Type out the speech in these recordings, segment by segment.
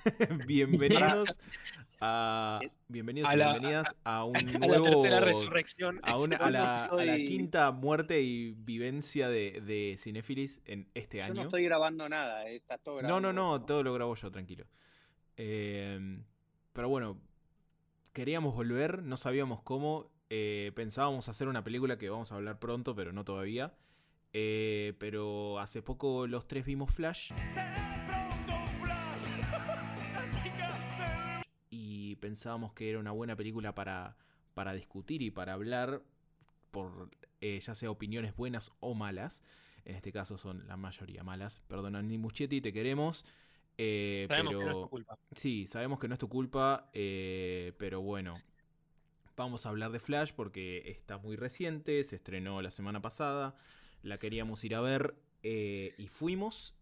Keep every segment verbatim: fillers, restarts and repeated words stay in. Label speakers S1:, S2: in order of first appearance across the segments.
S1: Bienvenidos a bienvenidos
S2: A
S1: y
S2: la,
S1: bienvenidas a un
S2: a la tercera
S1: nuevo
S2: resurrección.
S1: a, una-
S3: Yo
S1: a
S3: no
S1: la, a la
S3: estoy,
S1: quinta muerte y vivencia de, de Cinéfilis en este
S3: yo no
S1: año.
S3: estoy grabando nada, eh, está todo
S1: No, no,
S3: grabando
S1: no,
S3: vos, ¿no?
S1: todo lo grabo yo, tranquilo. Eh, pero bueno, queríamos volver, no sabíamos cómo. eh, pensábamos hacer una película que vamos a hablar pronto, pero no todavía. Eh, pero hace poco los tres vimos Flash. Y pensábamos que era una buena película para, para discutir y para hablar por eh, ya sea opiniones buenas o malas. En este caso son la mayoría malas. Perdona, Andy Muschietti, te queremos. Eh,
S2: Sabemos
S1: pero
S2: que no es tu culpa.
S1: sí, sabemos que no es tu culpa. Eh, pero bueno, vamos a hablar de Flash porque está muy reciente. Se estrenó la semana pasada. La queríamos ir a ver eh, y fuimos.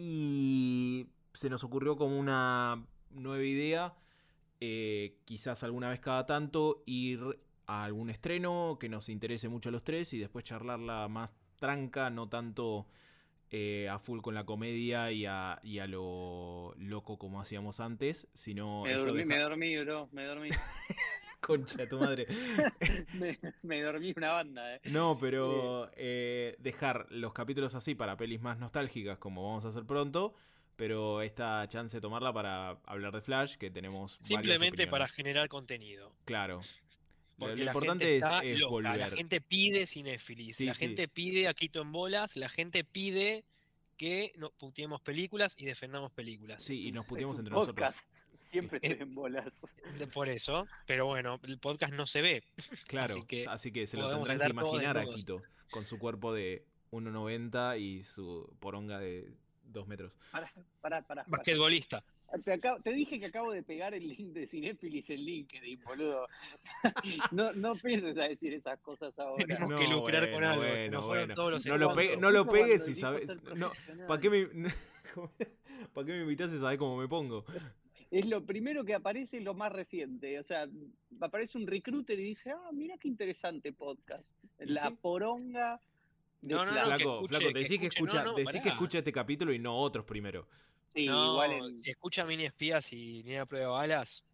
S1: Y se nos ocurrió como una nueva idea. Eh, quizás alguna vez cada tanto ir a algún estreno que nos interese mucho a los tres y después charlarla más tranca, no tanto eh, a full con la comedia y a, y a lo loco como hacíamos antes, sino
S3: Me
S1: eso
S3: dormí, me
S1: deja...
S3: dormí, bro, me dormí.
S1: Concha de tu madre.
S3: me, me dormí una banda, eh.
S1: No,
S3: Eh,
S1: pero eh, dejar los capítulos así para pelis más nostálgicas como vamos a hacer pronto, pero esta chance de tomarla para hablar de Flash, que tenemos varias
S2: Simplemente para
S1: opiniones.
S2: generar contenido.
S1: Claro. Lo, lo
S2: Porque la gente
S1: importante es,
S2: está
S1: es
S2: loca. La
S1: volver.
S2: gente pide cinéfilis.
S1: Sí,
S2: La
S1: sí.
S2: gente pide a Quito en bolas. La gente pide que no puteemos películas y defendamos películas.
S1: Sí, y nos
S3: es
S1: puteamos
S3: un
S1: entre nosotros.
S3: podcast, siempre
S2: Eh,
S3: estoy en bolas.
S2: de- por eso. Pero bueno, el podcast no se ve.
S1: Claro,
S2: Así que
S1: así que se lo
S2: podemos
S1: tendrán que
S2: estar todos
S1: imaginar a
S2: desnudos.
S1: Quito, con su cuerpo de uno noventa y su poronga de dos metros.
S3: Pará, pará, pará, pará.
S2: Basquetbolista.
S3: Te, acabo- te dije que acabo de pegar el link de Cinéfilis en LinkedIn, boludo. No, no pienses a decir esas cosas ahora.
S2: Tenemos
S1: No,
S2: que lucrar
S1: bueno,
S2: con algo. Se
S1: bueno,
S2: nos fueron
S1: bueno.
S2: todos los
S1: No lo,
S3: Cuando-
S1: pe-
S2: sponsors.
S1: no lo
S3: justo
S1: pegues
S3: cuando
S1: si
S3: elijo
S1: sabes.
S3: ser
S1: No,
S3: profesional.
S1: ¿para qué me, ¿para qué me invitas si sabes cómo me pongo?
S3: Es lo primero que aparece, lo más reciente. O sea, aparece un recruiter y dice, ah, mira qué interesante podcast.
S1: ¿Y
S3: La
S1: sí?
S3: poronga de
S2: No, no,
S3: Flash.
S2: no, que
S1: Flaco,
S2: escuche,
S1: flaco, te
S2: que
S1: decís que
S2: escuche. No,
S1: escucha,
S2: no,
S1: decís que
S2: pará.
S1: escucha este capítulo y no otros primero.
S3: Sí, igual
S2: No,
S3: el...
S2: si escucha Mini Espías y Ni a Prueba de Balas,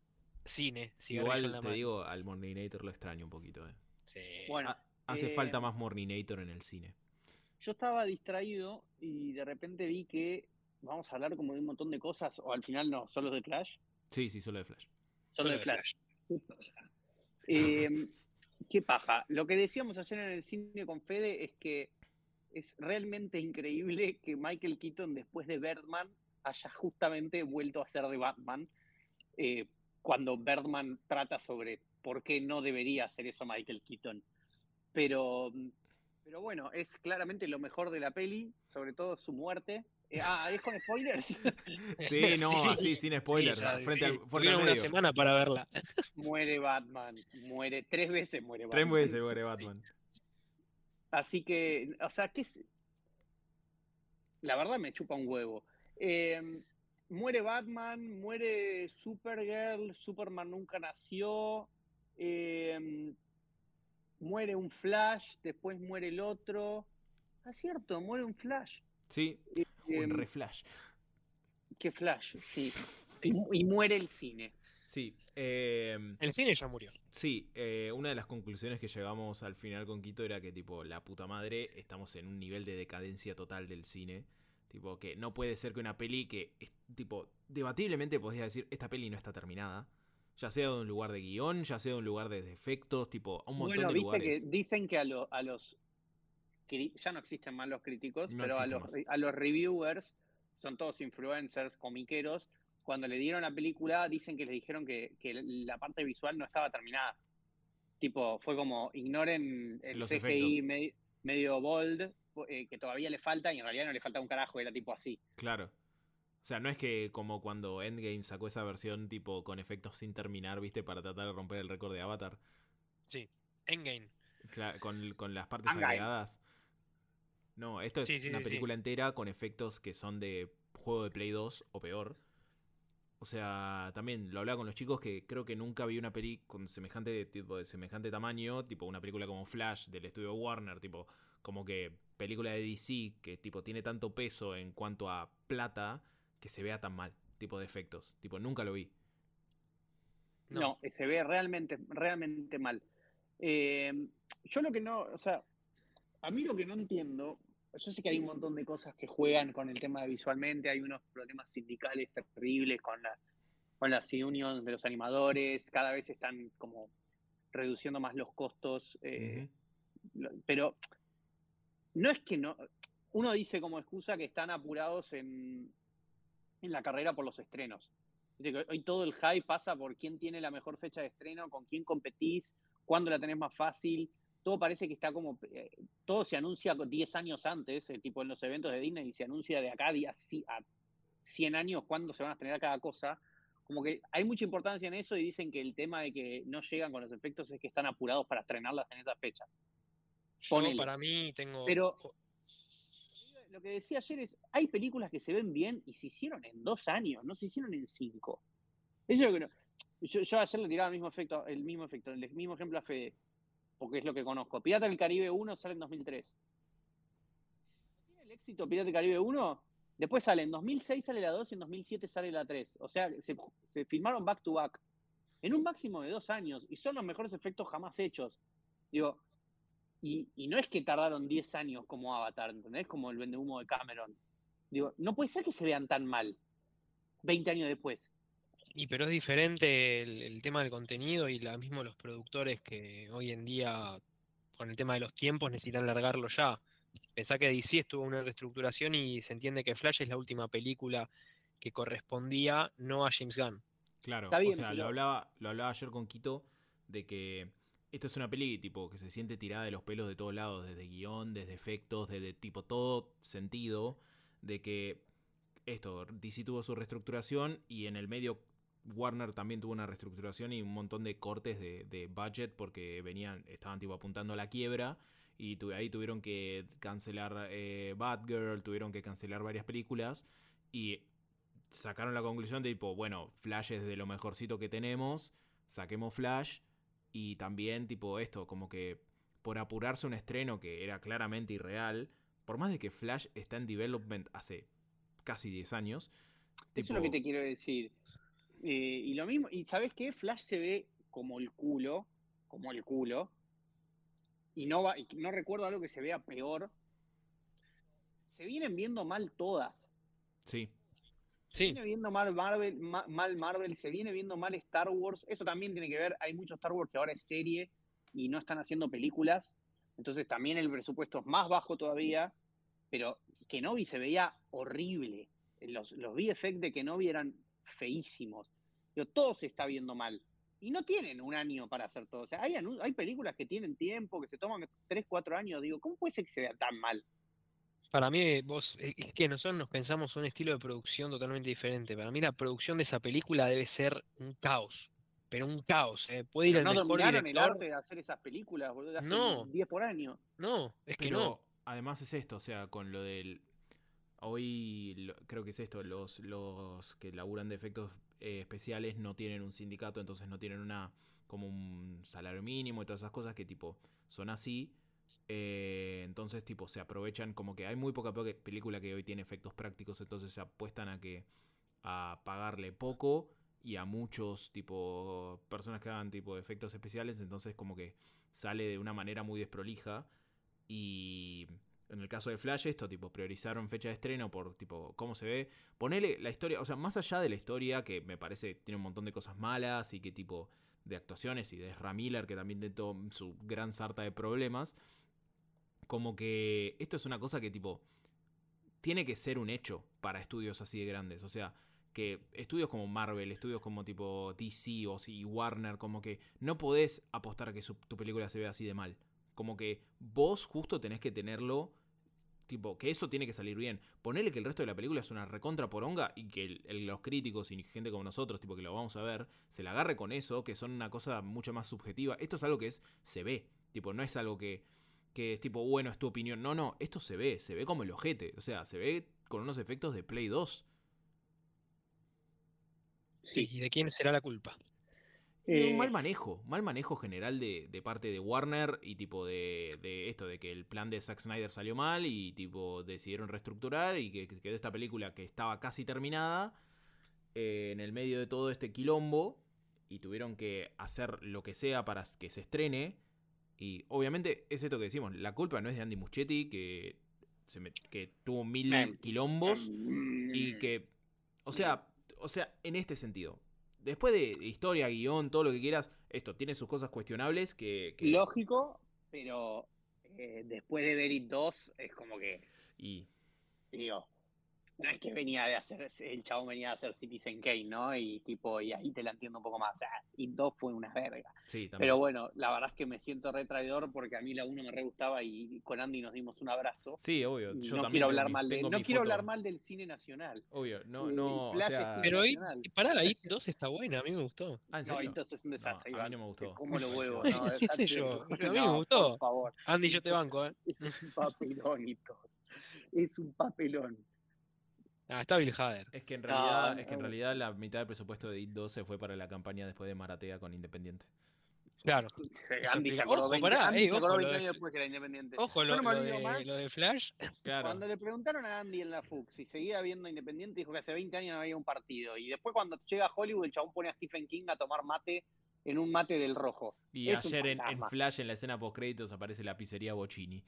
S2: cine, cigarrillo en
S1: Igual
S2: la
S1: te
S2: mano.
S1: digo, al Morninator lo extraño un poquito, eh.
S2: Sí.
S3: Bueno,
S1: Ha- hace
S3: eh,
S1: falta más Morninator en el cine.
S3: yo estaba distraído y de repente vi que vamos a hablar como de un montón de cosas, o al final no, solo de Flash.
S1: Sí, sí, solo de Flash.
S3: Solo
S2: Solo
S3: de
S2: de
S3: Flash. ¿Qué paja? Eh, ¿Qué paja? Lo que decíamos ayer en el cine con Fede es que es realmente increíble que Michael Keaton, después de Birdman, haya justamente vuelto a ser de Batman, eh, cuando Birdman trata sobre por qué no debería hacer eso Michael Keaton. Pero, pero bueno, es claramente lo mejor de la peli, sobre todo su muerte. Eh, ah, ¿es con spoilers?
S1: Sí, no,
S2: Sí,
S1: así, sin spoilers.
S2: sí, ya,
S1: frente
S2: sí.
S1: al, fuerte al
S2: Tuvieron una
S1: medio.
S2: semana para verla.
S3: Muere Batman, muere, tres veces muere
S1: Tres
S3: Batman.
S1: veces muere Batman.
S3: Así que, o sea, que es, la verdad me chupa un huevo. Eh, muere Batman, muere Supergirl, Superman nunca nació, eh, muere un Flash, después muere el otro. Ah, cierto, muere un Flash.
S1: Sí,
S3: Eh,
S1: un
S3: eh,
S1: reflash.
S3: ¿Qué Flash? Sí. Y, y muere el cine.
S1: Sí, eh,
S2: El cine ya murió.
S1: sí eh, una de las conclusiones que llegamos al final con Quito era que, tipo, la puta madre, estamos en un nivel de decadencia total del cine. Tipo, que no puede ser que una peli que, es, tipo, debatiblemente podrías decir, esta peli no está terminada. Ya sea de un lugar de guión, ya sea de un lugar de efectos, tipo, a un montón
S3: Bueno,
S1: de
S3: viste
S1: lugares.
S3: que dicen que a, lo- a los... Ya no existen más los críticos,
S1: No
S3: pero a
S1: existen
S3: los,
S1: más.
S3: a los reviewers, son todos influencers, comiqueros, cuando le dieron la película dicen que les dijeron que, que la parte visual no estaba terminada. Tipo, fue como, ignoren el
S1: Los
S3: C G I
S1: efectos.
S3: me- medio bold, eh, que todavía le falta, y en realidad no le falta un carajo, era tipo así.
S1: Claro. O sea, no es que como cuando Endgame sacó esa versión tipo con efectos sin terminar, ¿viste? Para tratar de romper el récord de Avatar.
S2: Sí. Endgame.
S1: Cla- Con, con las partes
S3: Endgame.
S1: agregadas. No, esto es
S2: Sí, sí,
S1: una
S2: sí,
S1: película
S2: sí.
S1: entera con efectos que son de juego de Play dos o peor. O sea, también lo hablaba con los chicos que creo que nunca vi una peli con semejante tipo de semejante tamaño, tipo una película como Flash del estudio Warner, tipo como que película de D C que tipo tiene tanto peso en cuanto a plata que se vea tan mal. tipo de efectos. Tipo, nunca lo vi.
S2: No.
S3: No, se ve realmente, realmente mal. Eh, yo lo que no, o sea, a mí lo que no entiendo, yo sé que hay un montón de cosas que juegan con el tema de visualmente, hay unos problemas sindicales terribles con, la, con las unions de los animadores, cada vez están como reduciendo más los costos, eh,
S1: Ujú.
S3: lo- pero no es que no, uno dice como excusa que están apurados en, en la carrera por los estrenos. Viste que hoy todo el hype pasa por quién tiene la mejor fecha de estreno, con quién competís, cuándo la tenés más fácil. Todo parece que está como. Eh, todo se anuncia diez años antes, eh, tipo en los eventos de Disney, y se anuncia de acá a, días, a cien años cuándo se van a estrenar cada cosa. Como que hay mucha importancia en eso y dicen que el tema de que no llegan con los efectos es que están apurados para estrenarlas en esas fechas.
S2: Yo,
S3: Ponele.
S2: para mí, tengo.
S3: Pero lo que decía ayer es, hay películas que se ven bien y se hicieron en dos años, no se hicieron en cinco. Eso es lo que no- yo, yo ayer le tiraba el mismo efecto, el mismo efecto, el mismo ejemplo a Fede, porque es lo que conozco. Pirata del Caribe uno sale en dos mil tres. ¿Tiene el éxito Pirata del Caribe uno? Después sale en dos mil seis sale la dos y en dos mil siete sale la tres. O sea, se, se filmaron back to back en un máximo de dos años y son los mejores efectos jamás hechos. Digo, y, y no es que tardaron diez años como Avatar, ¿entendés? Como el vendehumo de Cameron. Digo, no puede ser que se vean tan mal veinte años después.
S2: Y pero es diferente el, el tema del contenido y la mismo los productores que hoy en día, con el tema de los tiempos, necesitan largarlo ya. Pensá que D C estuvo en una reestructuración y se entiende que Flash es la última película que correspondía no a James Gunn.
S1: Claro,
S3: Está
S1: o
S3: bien,
S1: sea, lo
S3: pero
S1: hablaba, lo hablaba ayer con Quito de que esta es una peli tipo que se siente tirada de los pelos de todos lados, desde guión, desde efectos, desde tipo todo sentido, de que esto, D C tuvo su reestructuración y en el medio Warner también tuvo una reestructuración y un montón de cortes de, de budget porque venían, estaban tipo apuntando a la quiebra y tu, ahí tuvieron que cancelar eh, Batgirl, tuvieron que cancelar varias películas y sacaron la conclusión de tipo, bueno, Flash es de lo mejorcito que tenemos, saquemos Flash y también tipo esto, como que por apurarse un estreno que era claramente irreal, por más de que Flash está en development hace casi diez años,
S3: eso es lo que
S1: tipo,
S3: te quiero decir. Eh, y lo mismo, y ¿sabes qué? Flash se ve como el culo, como el culo, y no va, y no recuerdo algo que se vea peor. Se vienen viendo mal todas.
S1: sí,
S3: Se
S2: Sí,
S3: viene viendo mal Marvel, ma- mal Marvel, se viene viendo mal Star Wars. Eso también tiene que ver, hay mucho Star Wars que ahora es serie y no están haciendo películas. Entonces también el presupuesto es más bajo todavía, pero Kenobi se veía horrible. Los, los V F X de Kenobi eran feísimos. Pero todo se está viendo mal. Y no tienen un año para hacer todo. O sea, hay, anu- hay películas que tienen tiempo, que se toman tres cuatro años. Digo, ¿cómo puede ser que se vea tan mal?
S2: para mí vos, eh, es que nosotros nos pensamos un estilo de producción totalmente diferente. Para mí la producción de esa película debe ser un caos, pero un caos, ¿eh? Puede ir
S3: Pero
S2: el
S3: no
S2: mejor
S3: dominaron el
S2: director.
S3: arte de hacer esas películas, boludo,
S2: No,
S3: hacen diez por año.
S2: no, es que no.
S1: pero además es esto, o sea, con lo del hoy lo- creo que es esto, los, los que laburan de efectos eh, especiales no tienen un sindicato, entonces no tienen una como un salario mínimo y todas esas cosas que tipo son así. Eh, entonces tipo se aprovechan como que hay muy poca pe- película que hoy tiene efectos prácticos, entonces se apuestan a que a pagarle poco y a muchos tipo personas que hagan tipo efectos especiales, entonces como que sale de una manera muy desprolija y en el caso de Flash, esto, tipo, priorizaron fecha de estreno por, tipo, cómo se ve. Ponele la historia, o sea, más allá de la historia, que me parece tiene un montón de cosas malas y que, tipo, de actuaciones y de Ezra Miller, que también tiene todo su gran sarta de problemas. Como que esto es una cosa que, tipo, tiene que ser un hecho para estudios así de grandes. O sea, que estudios como Marvel, estudios como tipo D C o si Warner, como que no podés apostar a que su, tu película se vea así de mal. Como que vos justo tenés que tenerlo, tipo, que eso tiene que salir bien. Ponele que el resto de la película es una recontra poronga y que el, el, los críticos y gente como nosotros, tipo, que lo vamos a ver, se la agarre con eso, que son una cosa mucho más subjetiva. Esto es algo que es, se ve. Tipo, no es algo que que es tipo, bueno, es tu opinión. No, no, esto se ve, se ve como el ojete. O sea, se ve con unos efectos de Play dos.
S3: Sí.
S2: ¿Y de quién será la culpa?
S1: Y un mal
S3: Eh,
S1: manejo, mal manejo general de, de parte de Warner y tipo de, de esto, de que el plan de Zack Snyder salió mal y tipo decidieron reestructurar y que, que quedó esta película que estaba casi terminada. eh, en el medio de todo este quilombo y tuvieron que hacer lo que sea para que se estrene. Y obviamente es esto que decimos, la culpa no es de Andy Muschietti, que, se me, que tuvo mil
S3: Em,
S1: quilombos
S3: em,
S1: y que, o sea, o sea, en este sentido, después de historia, guión, todo lo que quieras, esto tiene sus cosas cuestionables que... que
S3: Lógico, pero eh, después de ver It dos, es como que,
S1: y
S3: digo, no es que venía de hacer, el chabón venía de hacer Citizen Kane, ¿no? Y tipo, y ahí te la entiendo un poco más. O sea, It dos fue una verga.
S1: sí, también.
S3: Pero bueno, la verdad es que me siento re traidor porque a mí la uno me re gustaba y con Andy nos dimos un abrazo.
S1: Sí, obvio.
S3: Y
S1: Yo
S3: no
S1: también
S3: quiero
S1: tengo
S3: hablar
S1: mi-
S3: mal de,
S1: tengo
S3: no
S1: mi
S3: quiero
S1: foto.
S3: hablar mal del cine nacional.
S1: Obvio, no,
S3: Eh,
S1: no, o
S3: Flash es
S1: sea...
S3: cine
S2: Pero It,
S3: nacional.
S2: pará, la It dos está buena, a mí me gustó.
S1: Ah, ¿en
S3: No,
S1: serio?
S3: entonces es un
S1: No,
S3: desastre,
S1: a mí
S3: Iván.
S1: no me
S3: Te
S1: gustó.
S3: como los
S1: Me pareció
S3: huevos, no,
S1: horrible.
S2: ¿Qué sé
S3: dejate de
S2: yo?
S3: joder.
S2: A mí me
S3: No,
S2: gustó.
S3: por favor.
S2: Andy, yo te banco, ¿eh?
S3: Es un papelón y tos. Es un papelón.
S2: Ah, está Bill Hader.
S1: Es que en
S3: No,
S1: realidad, es que en
S3: no.
S1: realidad la mitad del presupuesto de It dos se fue para la campaña después de Maratea con Independiente.
S2: Claro.
S3: Eso
S2: explica.
S3: Andy se acordó
S2: Ojo,
S3: veinte,
S2: pará,
S3: Andy
S2: ey,
S3: se
S2: ojo,
S3: acordó
S2: lo
S3: veinte
S2: de,
S3: años después que era Independiente.
S2: ojo,
S3: Yo
S2: lo,
S3: no me
S2: lo
S3: olvido
S2: de,
S3: más.
S2: lo de Flash.
S1: Claro.
S3: Cuando le preguntaron a Andy en la F U C si seguía viendo Independiente, dijo que hace veinte años no había un partido. Y después cuando llega a Hollywood, el chabón pone a Stephen King a tomar mate en un mate del Rojo.
S1: Y
S3: Es un
S1: ayer en, en
S3: fantasma.
S1: Flash, en la escena post créditos, aparece la pizzería Bocini.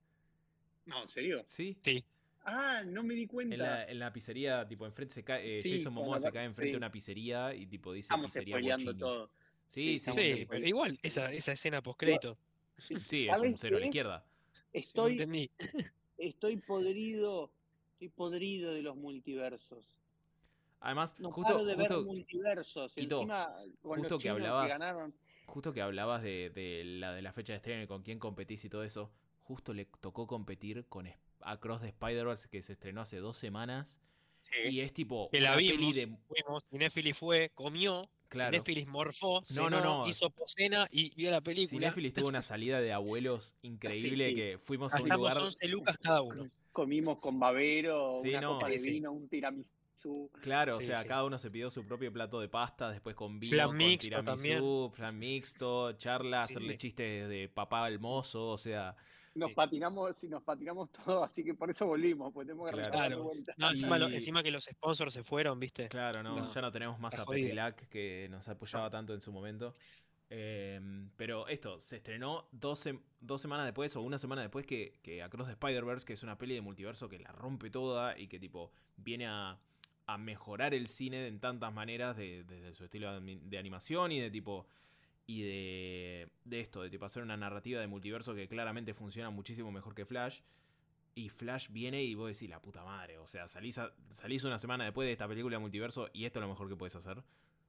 S3: No, ¿en serio?
S1: ¿Sí?
S2: Sí.
S3: Ah, no me di cuenta.
S1: En la, en la pizzería, tipo, enfrente se cae. eh,
S3: Sí,
S1: Jason
S3: con
S1: Momoa
S3: la
S1: se
S3: par-
S1: cae enfrente
S3: sí.
S1: de una pizzería y tipo dice
S3: Estamos
S1: pizzería
S3: spoileando
S1: Bocini.
S3: todo.
S1: Sí,
S3: Sí,
S1: sí,
S3: estamos
S1: sí.
S2: Sí,
S3: spoileando.
S2: pero igual, esa, esa escena post-crédito.
S3: Sí,
S1: Sí, es un
S3: ¿sabes
S1: cero a la
S3: qué?
S1: izquierda.
S2: Sí, no
S3: Estoy,
S2: entendí.
S3: estoy podrido. Estoy podrido de los multiversos.
S1: Además,
S3: No
S1: justo,
S3: paro de ver
S1: justo,
S3: multiversos.
S1: Quito,
S3: Encima, con los
S1: justo que
S3: chinos que
S1: hablabas,
S3: ganaron.
S1: justo que hablabas de, de la, de la fecha de estreno y con quién competís y todo eso, justo le tocó competir con Es- Across the Spider-Verse que se estrenó hace dos semanas y
S3: Sí.
S1: es tipo
S2: Que la
S1: una peli
S2: vimos,
S1: de...
S2: fuimos, Cinéfilis fue, comió,
S1: Claro.
S2: Cinéfilis morfó,
S1: No,
S2: cenó,
S1: no, no.
S2: hizo poscena y vio la película.
S1: Cinéfilis tuvo una salida de abuelos increíble
S3: Sí, sí.
S1: que fuimos a un
S2: Gastamos
S1: lugar...
S2: once lucas cada uno.
S3: Comimos con babero,
S1: Sí,
S3: una
S1: no.
S3: copa de
S2: Sí, sí.
S3: vino, un tiramisú.
S1: Claro, o
S2: Sí,
S1: sea,
S2: sí.
S1: cada uno se pidió su propio plato de pasta, después con vino,
S2: Flan
S1: con
S2: mixto
S1: tiramisú,
S2: también.
S1: flan mixto, charla,
S2: Sí,
S1: hacerle
S2: sí.
S1: chistes de papá al mozo, o sea,
S3: Nos
S2: Sí.
S3: patinamos y nos patinamos todo, así que por eso volvimos, porque tenemos que
S1: Claro.
S3: arrancar de
S2: Claro.
S3: vuelta.
S2: No, encima, lo-
S1: Y-
S2: encima que los sponsors se fueron, ¿viste?
S1: claro, no,
S2: No,
S1: ya no tenemos más
S2: está
S1: a
S2: jodido.
S1: Petilac que nos apoyaba tanto en su momento. Eh, pero esto, se estrenó dos, sem- dos semanas después o una semana después que, que Across the Spider-Verse, que es una peli de multiverso que la rompe toda y que tipo viene a, a mejorar el cine en tantas maneras de- desde su estilo de, ani- de animación y de tipo y de, de esto, de tipo hacer una narrativa de multiverso que claramente funciona muchísimo mejor que Flash. Y Flash viene y vos decís, la puta madre, o sea, salís, a- salís una semana después de esta película de multiverso y esto es lo mejor que puedes hacer.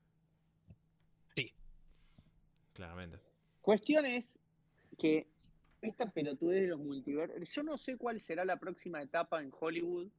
S2: Sí.
S1: Claramente.
S3: Cuestión es que esta pelotudez de los multiversos, yo no sé cuál será la próxima etapa en Hollywood,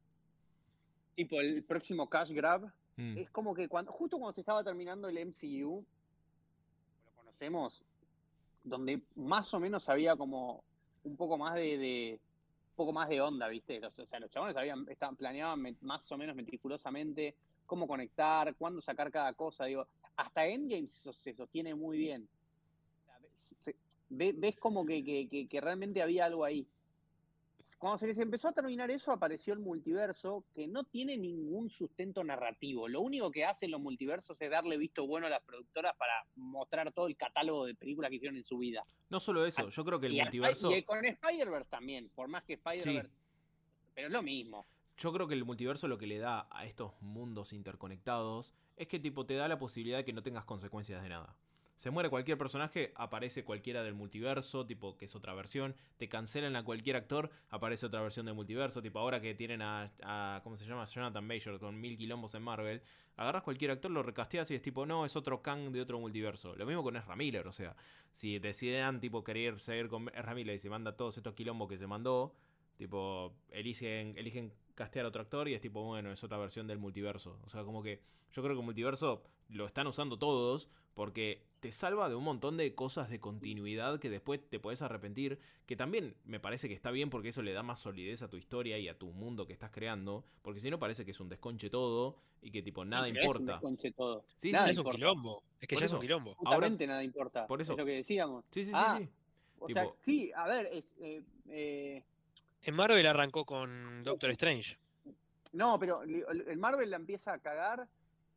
S3: tipo el próximo cash grab.
S1: Mm.
S3: Es como que cuando, justo cuando se estaba terminando el M C U, lo conocemos, donde más o menos había como un poco más de, de un poco más de onda, ¿viste? Los, o sea, los chabones habían, estaban, planeaban met- más o menos meticulosamente cómo conectar, cuándo sacar cada cosa. Digo, hasta Endgame se, se sostiene muy bien. O sea, se- ve- ves como que, que, que, que realmente había algo ahí. Cuando se les empezó a terminar eso, apareció el multiverso, que no tiene ningún sustento narrativo. Lo único que hacen los multiversos es darle visto bueno a las productoras para mostrar todo el catálogo de películas que hicieron en su vida.
S1: No solo eso, yo creo que el
S3: y, a-
S1: multiverso.
S3: y con Spider-Verse también, por más que Spider-Verse. Pero es lo mismo.
S1: Yo creo que el multiverso lo que le da a estos mundos interconectados es que tipo te da la posibilidad de que no tengas consecuencias de nada. Se muere cualquier personaje, aparece cualquiera del multiverso, tipo que es otra versión. Te cancelan a cualquier actor, aparece otra versión del multiverso. Tipo ahora que tienen a, a ¿cómo se llama? Jonathan Major con mil quilombos en Marvel. Agarras cualquier actor, lo recasteas y es tipo, no, es otro Kang de otro multiverso. Lo mismo con Ezra Miller, o sea, si deciden tipo querer seguir con Ezra Miller y se manda todos estos quilombos que se mandó, tipo, eligen, eligen castear a otro actor y es tipo, bueno, es otra versión del multiverso. O sea, como que yo creo que el multiverso lo están usando todos porque te salva de un montón de cosas de continuidad que después te podés arrepentir, que también me parece que está bien porque eso le da más solidez a tu historia y a tu mundo que estás creando, porque si no parece que es un desconche todo y que tipo nada
S3: Pero es un
S1: importa.
S3: desconche todo.
S1: Sí,
S3: Nada
S1: sí,
S2: Es un
S3: importa.
S2: quilombo. Es que
S1: Por
S2: ya es
S1: eso.
S2: un quilombo.
S3: Justamente nada importa.
S1: por eso.
S3: Es lo que decíamos.
S1: Sí, sí, sí,
S3: Ah,
S1: sí.
S3: O
S1: Tipo-
S3: sea, sí, a ver, es, eh, eh,
S2: En Marvel arrancó con Doctor Strange.
S3: no, pero li- el Marvel la empieza a cagar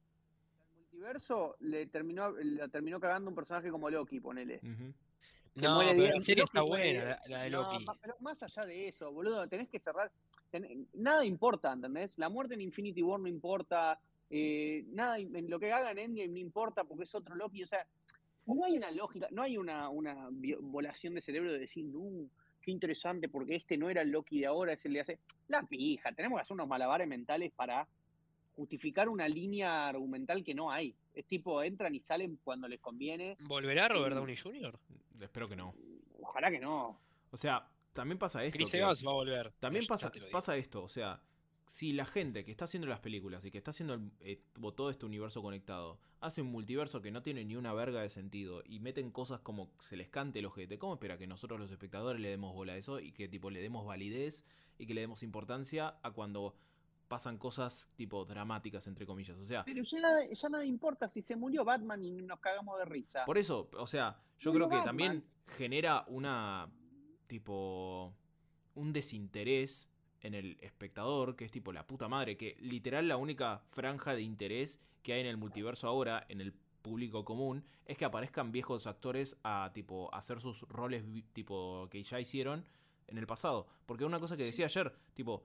S3: multiverso le terminó, le terminó cagando un personaje como Loki, ponele.
S1: Ujú.
S3: Que
S2: No,
S3: muere
S2: pero
S3: diez,
S2: la serie
S3: Loki
S2: está
S3: muere
S2: buena,
S3: diez.
S2: la, la de
S3: No,
S2: Loki.
S3: ma- pero más allá de eso, boludo, tenés que cerrar. ten- nada importa, ¿entendés? La muerte en Infinity War no importa. eh, nada, en lo que hagan en Endgame no importa porque es otro Loki. O sea, no hay una lógica, no hay una, una vi- volación de cerebro de decir, no, qué interesante, porque este no era el Loki de ahora, es el de hace. La pija, tenemos que hacer unos malabares mentales para justificar una línea argumental que no hay. Es tipo, entran y salen cuando les conviene.
S2: ¿Volverá Robert
S3: Y
S2: Downey junior?
S1: Espero que no.
S3: ojalá que no.
S1: O sea, también pasa esto
S2: Chris
S1: que...
S2: Evans va a volver.
S1: También
S2: ya-
S1: pasa,
S2: ya te lo digo.
S1: pasa esto, o sea, si la gente que está haciendo las películas y que está haciendo el- eh, tipo, todo este universo conectado, hace un multiverso que no tiene ni una verga de sentido y meten cosas como se les cante el ojete, ¿cómo espera que nosotros los espectadores le demos bola a eso y que tipo le demos validez y que le demos importancia a cuando pasan cosas tipo dramáticas, entre comillas? O sea,
S3: Pero ya nada, ya nada importa si se murió Batman y nos cagamos de risa.
S1: por eso, o sea, yo
S3: Murió
S1: creo que
S3: Batman.
S1: también genera una tipo un desinterés en el espectador, que es tipo la puta madre, que literal la única franja de interés que hay en el multiverso ahora, en el público común, es que aparezcan viejos actores a tipo hacer sus roles vi- tipo que ya hicieron en el pasado. Porque una cosa que decía ayer, tipo,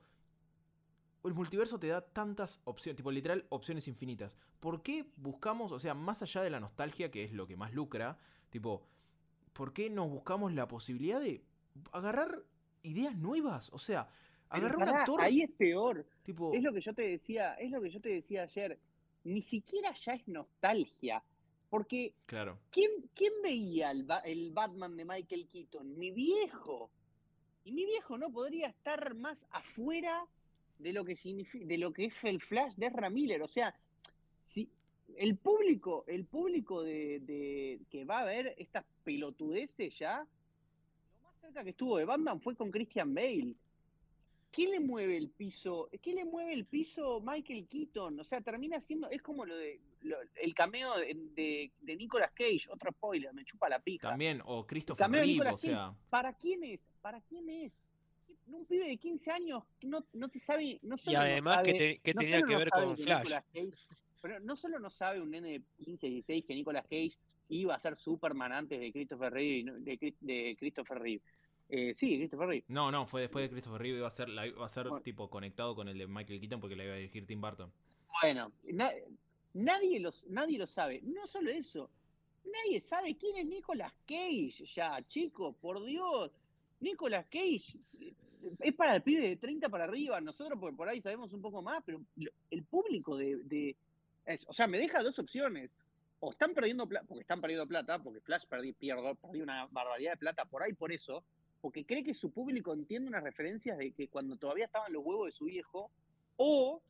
S1: el multiverso te da tantas opciones, tipo literal opciones infinitas. ¿Por qué buscamos, o sea, más allá de la nostalgia, que es lo que más lucra, tipo, ¿por qué nos buscamos la posibilidad de agarrar ideas nuevas? O sea,
S3: Pero
S1: agarrar un
S3: pará,
S1: actor,
S3: ahí es peor.
S1: tipo,
S3: Es lo que yo te decía, es lo que yo te decía ayer. Ni siquiera ya es nostalgia. Porque,
S1: claro,
S3: ¿quién, quién veía el, Ba- el Batman de Michael Keaton? Mi viejo. Y mi viejo no podría estar más afuera de lo que significa, de lo que es el Flash de Ezra Miller. O sea, si el público, el público de, de- que va a ver estas pelotudeces ya, lo más cerca que estuvo de Batman fue con Christian Bale. ¿Qué le mueve el piso? ¿Qué le mueve el piso Michael Keaton? O sea, termina siendo, es como lo de lo- el cameo de, de, de Nicolas Cage, otro spoiler, me chupa la pija.
S1: también, o
S3: El
S1: Christopher
S3: cameo de
S1: Reeve,
S3: Nicolas
S1: o
S3: Cage,
S1: sea,
S3: ¿para quién es? ¿Para quién es? Un pibe de quince años no, no te sabe, no
S2: Y
S3: solo no
S2: además, ¿qué,
S3: sabe,
S2: te- qué
S3: no
S2: tenía
S3: solo
S2: que
S3: no
S2: ver
S3: sabe
S2: con
S3: que
S2: Flash?
S3: Nicolas Cage, pero no solo no sabe un nene de quince, dieciséis que Nicolas Cage iba a ser Superman antes de Christopher Reeve, y no- de, Chris- de Christopher Reeve. Eh, sí, Christopher Reeve.
S1: no, no, fue después de Christopher Reeve, iba a ser, la, iba a ser
S3: Bueno,
S1: tipo conectado con el de Michael Keaton porque la iba a dirigir Tim Burton.
S3: bueno, na- nadie, los, nadie lo sabe. No solo eso, nadie sabe quién es Nicolas Cage ya, chicos, por Dios. Nicolas Cage eh, es para el pibe de treinta para arriba. Nosotros, porque por ahí sabemos un poco más, pero lo- el público de. de- es- o sea, me deja dos opciones. O están perdiendo plata, porque están perdiendo plata, porque Flash perdí, pierdo, perdí una barbaridad de plata por ahí, por eso, porque cree que su público entiende unas referencias de que cuando todavía estaban los huevos de su viejo, o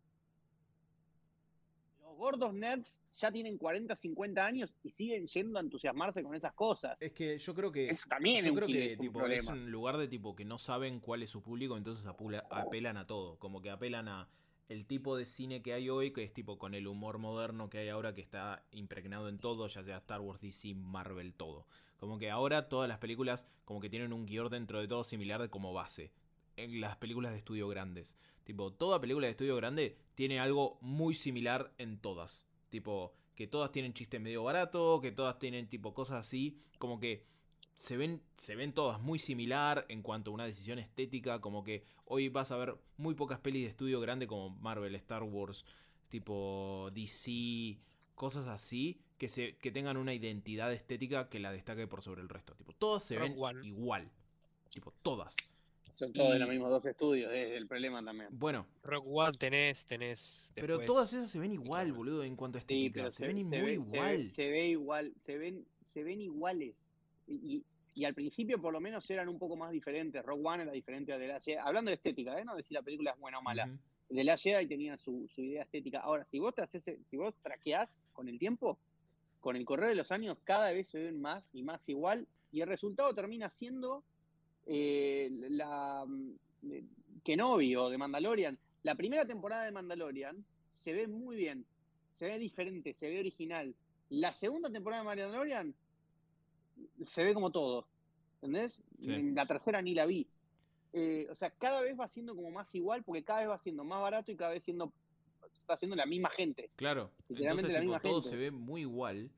S3: los gordos nerds ya tienen cuarenta, cincuenta años y siguen yendo a entusiasmarse con esas cosas.
S1: Es que yo creo que
S3: Eso también
S1: yo
S3: es un,
S1: creo
S3: quilombo,
S1: que
S3: es un
S1: tipo es
S3: problema.
S1: un lugar de tipo que no saben cuál es su público, entonces apula- apelan a todo, como que apelan a el tipo de cine que hay hoy, que es tipo con el humor moderno que hay ahora, que está impregnado en todo, ya sea Star Wars, D C, Marvel, todo. Como que ahora todas las películas como que tienen un guión dentro de todo similar de como base. En las películas de estudio grandes. Tipo, toda película de estudio grande tiene algo muy similar en todas. Tipo, que todas tienen chiste medio barato, que todas tienen tipo cosas así, como que se ven, se ven todas muy similar en cuanto a una decisión estética, como que hoy vas a ver muy pocas pelis de estudio grande como Marvel, Star Wars, tipo D C, cosas así, que, se, que tengan una identidad estética que la destaque por sobre el resto. Tipo, todas se
S2: Rogue
S1: ven
S2: One.
S1: igual. Tipo, todas.
S3: Son todos de los
S1: Y
S3: mismos dos estudios, es el problema también.
S1: bueno,
S2: Rogue One tenés, tenés
S1: pero
S2: después.
S1: todas esas se ven
S2: Otra
S1: igual,
S2: buena.
S1: boludo, en cuanto a
S3: Sí,
S1: estética.
S3: pero
S1: se,
S3: se,
S1: ven
S3: se
S1: muy
S3: ve, se, ve,
S1: igual.
S3: se ve igual, se ven, se ven iguales. Y, y, y al principio por lo menos eran un poco más diferentes. Rogue One era diferente a The Last Jedi. Hablando de estética, ¿eh? No de si la película es buena o mala.
S1: Ujú.
S3: The Last Jedi tenía su, su idea estética. Ahora, si vos te haces, si vos traqueás con el tiempo, con el correr de los años, cada vez se ven más y más igual. Y el resultado termina siendo eh, la eh, Kenobi o de Mandalorian. La primera temporada de Mandalorian se ve muy bien, se ve diferente, se ve original. La segunda temporada de Mandalorian se ve como todo, ¿entendés?
S1: Sí.
S3: La tercera ni la vi. Eh, o sea, cada vez va siendo como más igual porque cada vez va siendo más barato y cada vez siendo está haciendo la misma gente.
S1: Claro,
S3: Literalmente
S1: entonces
S3: la
S1: tipo
S3: misma
S1: todo
S3: gente.
S1: se ve muy igual.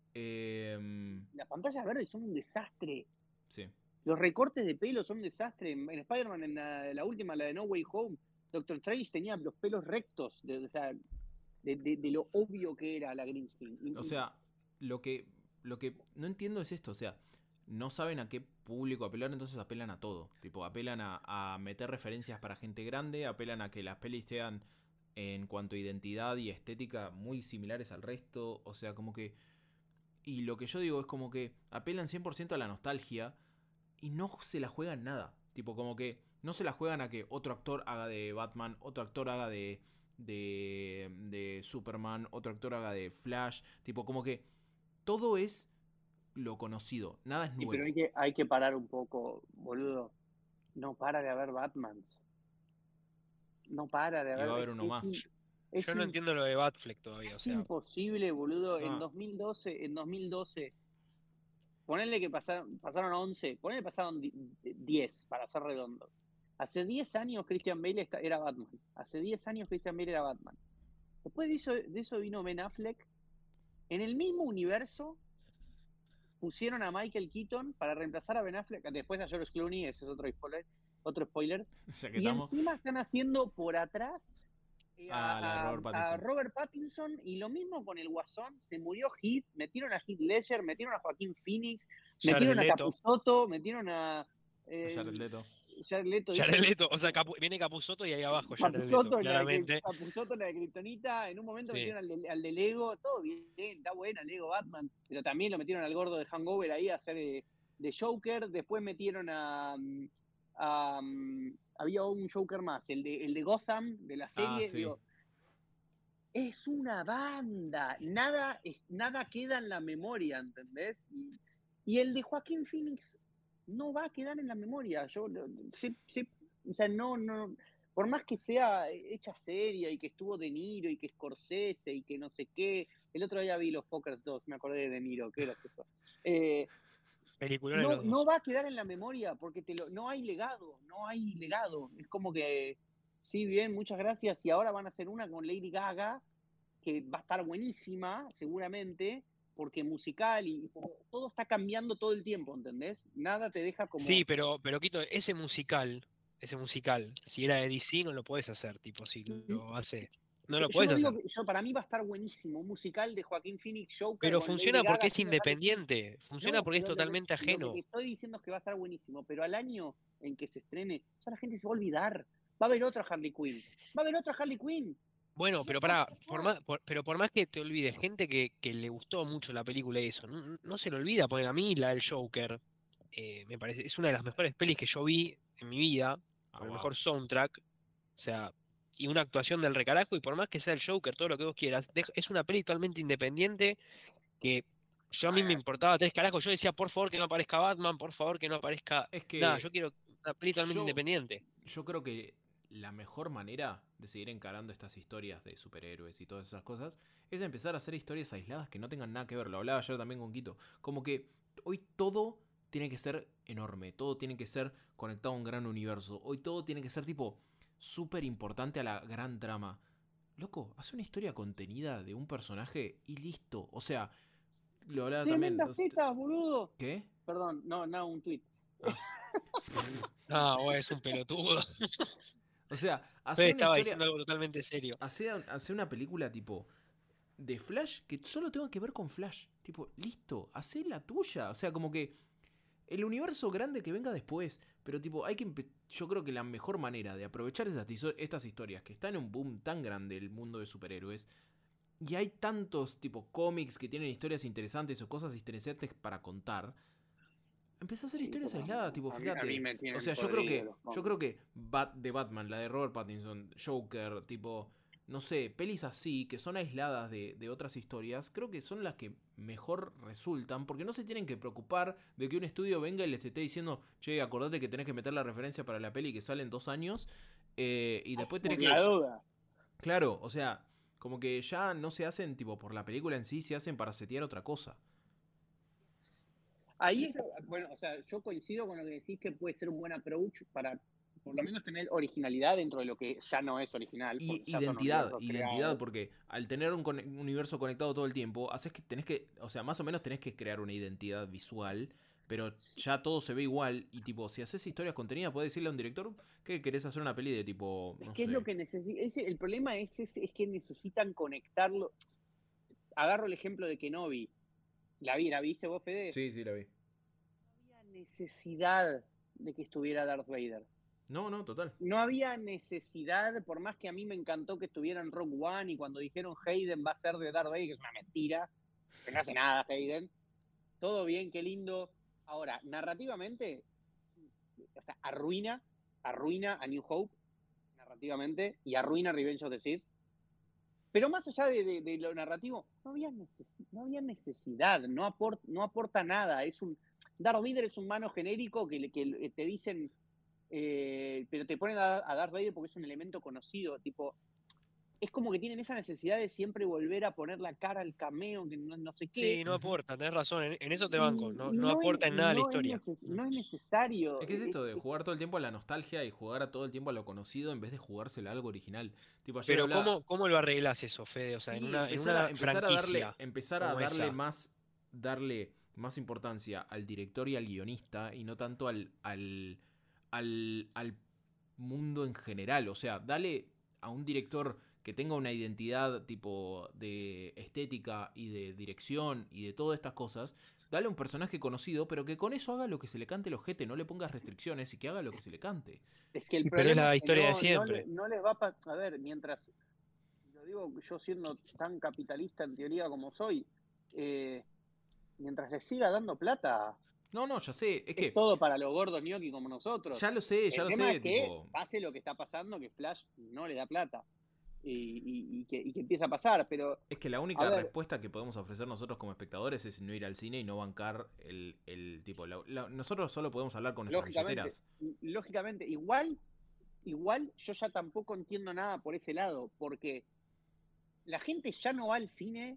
S1: Eh,
S3: Las pantallas verdes son un desastre.
S1: sí.
S3: Los recortes de pelo son un desastre. En, en Spider-Man, en la, la última, la de No Way Home, Doctor Strange tenía los pelos rectos. De, o sea, de, de, de lo obvio que era la green screen. Y-
S1: O
S3: y-
S1: sea, lo que, lo que no entiendo es esto, o sea, no saben a qué público apelar, entonces apelan a todo. Tipo, apelan a, a meter referencias para gente grande, apelan a que las pelis sean en cuanto a identidad y estética muy similares al resto. O sea, como que... Y lo que yo digo es como que apelan cien por ciento a la nostalgia y no se la juegan nada. Tipo, como que no se la juegan a que otro actor haga de Batman, otro actor haga de, de, de Superman, otro actor haga de Flash. Tipo, como que todo es lo conocido, nada es
S3: Sí,
S1: nuevo.
S3: pero hay que, hay que parar un poco, boludo. No para de haber Batmans. No para de
S1: Y va a
S3: haber.
S1: haber
S3: Es,
S1: uno
S3: es,
S1: más.
S3: in- es,
S2: Yo no
S3: in-
S2: entiendo lo de Batfleck todavía, o
S3: es
S2: sea,
S3: imposible, boludo. En
S2: no.
S3: dos mil doce, en dos mil doce, ponele que pasaron, pasaron once, ponele que pasaron di- diez, para ser redondo. Hace diez años Christian Bale esta- era Batman. Hace diez años Christian Bale era Batman. Después de eso, de eso vino Ben Affleck. En el mismo universo pusieron a Michael Keaton para reemplazar a Ben Affleck, después a George Clooney, ese es otro spoiler, otro spoiler.
S1: Ya que
S3: Y
S1: estamos.
S3: encima están haciendo por atrás eh,
S1: Ah, la de
S3: a, a-
S1: Robert
S3: a
S1: Pattinson.
S3: Robert Pattinson, y lo mismo con el Guasón. Se murió Heath, metieron a Heath Ledger, metieron a Joaquín Phoenix,
S2: Jared
S3: metieron a
S2: Leto.
S3: Capuzotto, metieron a eh,
S1: Jared Leto.
S3: Jared Leto,
S2: Jared
S3: dije,
S2: Leto, o sea, Capu- viene Capuzotto y ahí abajo Jared Leto,
S3: Capuzotto, la de,
S2: claramente.
S3: Capuzotto, la de Kryptonita. En un momento
S2: Sí.
S3: metieron al de, al de Lego, todo bien, está buena Lego Batman, pero también lo metieron al gordo de Hangover ahí a hacer de, de Joker. Después metieron a, a- había un Joker más, el de, el de Gotham, de la
S1: Ah,
S3: serie.
S1: sí.
S3: Digo, es una banda, nada, es- nada queda en la memoria, ¿entendés? Y, y el de Joaquín Phoenix no va a quedar en la memoria. Yo, lo- sé- sé- o sea, no, no, por más que sea hecha seria y que estuvo De Niro y que Scorsese y que no sé qué. El otro día vi los Pokers dos, me acordé de De Niro, qué gracioso. Eh,
S2: Peliculones
S3: no,
S2: los
S3: no
S2: dos.
S3: va a quedar en la memoria porque te lo, no hay legado, no hay legado. Es como que, sí, bien, muchas gracias. Y ahora van a hacer una con Lady Gaga, que va a estar buenísima, seguramente, porque musical y, y todo está cambiando todo el tiempo, ¿entendés? Nada te deja como...
S2: Sí, pero, pero Quito, ese musical, ese musical, si era de D C no lo puedes hacer, tipo, si lo hace. No lo
S3: Yo
S2: puedes
S3: no digo
S2: hacer.
S3: que, yo, para mí va a estar buenísimo, un musical de Joaquín Phoenix, Joker
S2: Pero
S3: con Lady
S2: funciona porque
S3: Gaga
S2: es
S3: haciendo Harley Quinn.
S2: independiente, funciona
S3: No,
S2: porque es
S3: pero lo, lo-
S2: totalmente
S3: lo que te
S2: ajeno.
S3: estoy diciendo es que va a estar buenísimo, pero al año en que se estrene, ya la gente se va a olvidar. Va a haber otra Harley Quinn, va a haber otra Harley Quinn.
S2: Bueno,
S3: Ya
S2: pero
S3: está,
S2: para,
S3: ya
S2: por
S3: está.
S2: más, por- pero por más que te olvides, gente que, que le gustó mucho la película y eso, no, no se le olvida, porque a mí la del Joker, eh, me parece, es una de las mejores pelis que yo vi en mi vida,
S1: Ah,
S2: con el
S1: wow.
S2: mejor soundtrack, o sea, y una actuación del recarajo, y por más que sea el Joker, todo lo que vos quieras, dej- es una peli totalmente independiente que yo a mí me importaba tres carajos, yo decía, por favor que no aparezca Batman, por favor que no aparezca
S1: Es
S2: nada, yo
S1: que
S2: quiero una peli totalmente
S1: yo,
S2: independiente.
S1: yo creo que la mejor manera de seguir encarando estas historias de superhéroes y todas esas cosas es empezar a hacer historias aisladas que no tengan nada que ver. Lo hablaba ayer también con Quito. Como que hoy todo tiene que ser enorme, todo tiene que ser conectado a un gran universo. Hoy todo tiene que ser tipo súper importante a la gran trama. Loco, hace una historia contenida de un personaje y listo. O sea, lo hablaba también.
S3: Tremendas tetas, boludo.
S1: ¿Qué?
S3: Perdón, no, no, un tweet.
S1: Ah.
S2: Ah, bueno, es un pelotudo.
S1: O sea,
S2: Fede
S1: hacer una
S2: estaba
S1: historia.
S2: diciendo algo totalmente serio.
S1: Hacer, hacer una película tipo de Flash que solo tenga que ver con Flash. Tipo, listo, hacé la tuya. O sea, como que el universo grande que venga después. Pero tipo, hay que empe- yo creo que la mejor manera de aprovechar estas, histo- estas historias que están en un boom tan grande el mundo de superhéroes. Y hay tantos tipo cómics que tienen historias interesantes o cosas interesantes para contar. Empecé a hacer
S3: Sí,
S1: historias
S3: pero
S1: aisladas, tipo,
S3: a mí-
S1: fíjate.
S3: a mí me tienen
S1: O sea, yo creo
S3: podrido
S1: que.
S3: los
S1: Yo
S3: cómics.
S1: creo que Bat de Batman, la de Robert Pattinson, Joker, tipo. No sé, pelis así, que son aisladas de, de otras historias, creo que son las que mejor resultan, porque no se tienen que preocupar de que un estudio venga y les esté diciendo, che, acordate que tenés que meter la referencia para la peli que sale en dos años, eh, y después tenés
S3: Por
S1: que...
S3: la duda.
S1: Claro, o sea, como que ya no se hacen tipo por la película en sí, se hacen para setear otra cosa.
S3: Ahí es, lo- bueno, o sea, yo coincido con lo que decís, que puede ser un buen approach para por lo menos tener originalidad dentro de lo que ya no es original.
S1: Y
S3: porque ya son
S1: identidad,
S3: universos
S1: identidad,
S3: creados.
S1: porque al tener un, con- un universo conectado todo el tiempo, haces que tenés que, o sea, más o menos tenés que crear una identidad visual, pero ya todo se ve igual. Y tipo, si haces historias contenidas, podés decirle a un director que querés hacer una peli de tipo,
S3: Es
S1: no
S3: que es
S1: sé.
S3: lo que necesita. El problema es, es, es que necesitan conectarlo. Agarro el ejemplo de Kenobi. ¿La, vi, ¿La viste vos, Fede?
S1: Sí, sí, la vi.
S3: No había necesidad de que estuviera Darth Vader.
S1: No, no, total.
S3: No había necesidad, por más que a mí me encantó que estuviera en Rogue One y cuando dijeron Hayden va a ser de Darth Vader, que es una mentira, que no hace nada Hayden. Todo bien, qué lindo. Ahora, narrativamente, o sea, arruina, arruina a New Hope, narrativamente, y arruina Revenge of the Sith. Pero más allá de, de, de lo narrativo, no había, necesi no había necesidad, no, aport no aporta nada. Es un, Darth Vader es un mano genérico que, que te dicen, eh, pero te ponen a, a Darth Vader porque es un elemento conocido, tipo, es como que tienen esa necesidad de siempre volver a poner la cara al cameo, que no, no sé qué.
S2: Sí, no aporta, tenés razón, en, en eso te
S3: Y,
S2: banco, no,
S3: y
S2: no
S3: no,
S2: aporta
S3: es,
S2: en nada a la
S3: no, es
S2: historia.
S3: neces no es necesario.
S1: Es que es
S3: Es,
S1: esto de
S3: es,
S1: jugar todo el tiempo a la nostalgia y jugar a todo el tiempo a lo conocido en vez de jugárselo a algo original. Tipo, ayer
S2: Pero
S1: hablaba,
S2: ¿cómo, cómo lo arreglas eso, Fede? O sea, en
S1: y
S2: una, en
S1: empezar a,
S2: una
S1: empezar a darle,
S2: franquicia
S1: empezar a
S2: como
S1: darle
S2: esa.
S1: más, darle más importancia al director y al guionista y no tanto al, al, al, al mundo en general. O sea, dale a un director que tenga una identidad tipo de estética y de dirección y de todas estas cosas. Dale un personaje conocido, pero que con eso haga lo que se le cante el ojete, no le pongas restricciones y que haga lo que se le cante.
S3: es que el
S2: Pero es
S3: problema
S2: la
S3: es que
S2: historia de
S3: no, no,
S2: siempre.
S3: le, no les va a... A ver, mientras... Lo digo yo siendo tan capitalista en teoría como soy, eh, mientras les siga dando plata,
S1: No, no, ya sé, es
S3: es
S1: que
S3: todo para los gordos gnocchi como nosotros.
S1: ya lo sé, ya
S3: El
S1: lo
S3: tema
S1: sé,
S3: es que
S1: tipo,
S3: pase lo que está pasando, que Flash no le da plata y, y, y, que, y que empieza a pasar, pero
S1: es que la
S3: a
S1: única
S3: ver,
S1: respuesta que podemos ofrecer nosotros como espectadores es no ir al cine y no bancar el, el tipo, la- la- nosotros solo podemos hablar con nuestras
S3: lógicamente,
S1: billeteras.
S3: lógicamente, igual, igual yo ya tampoco entiendo nada por ese lado, porque la gente ya no va al cine,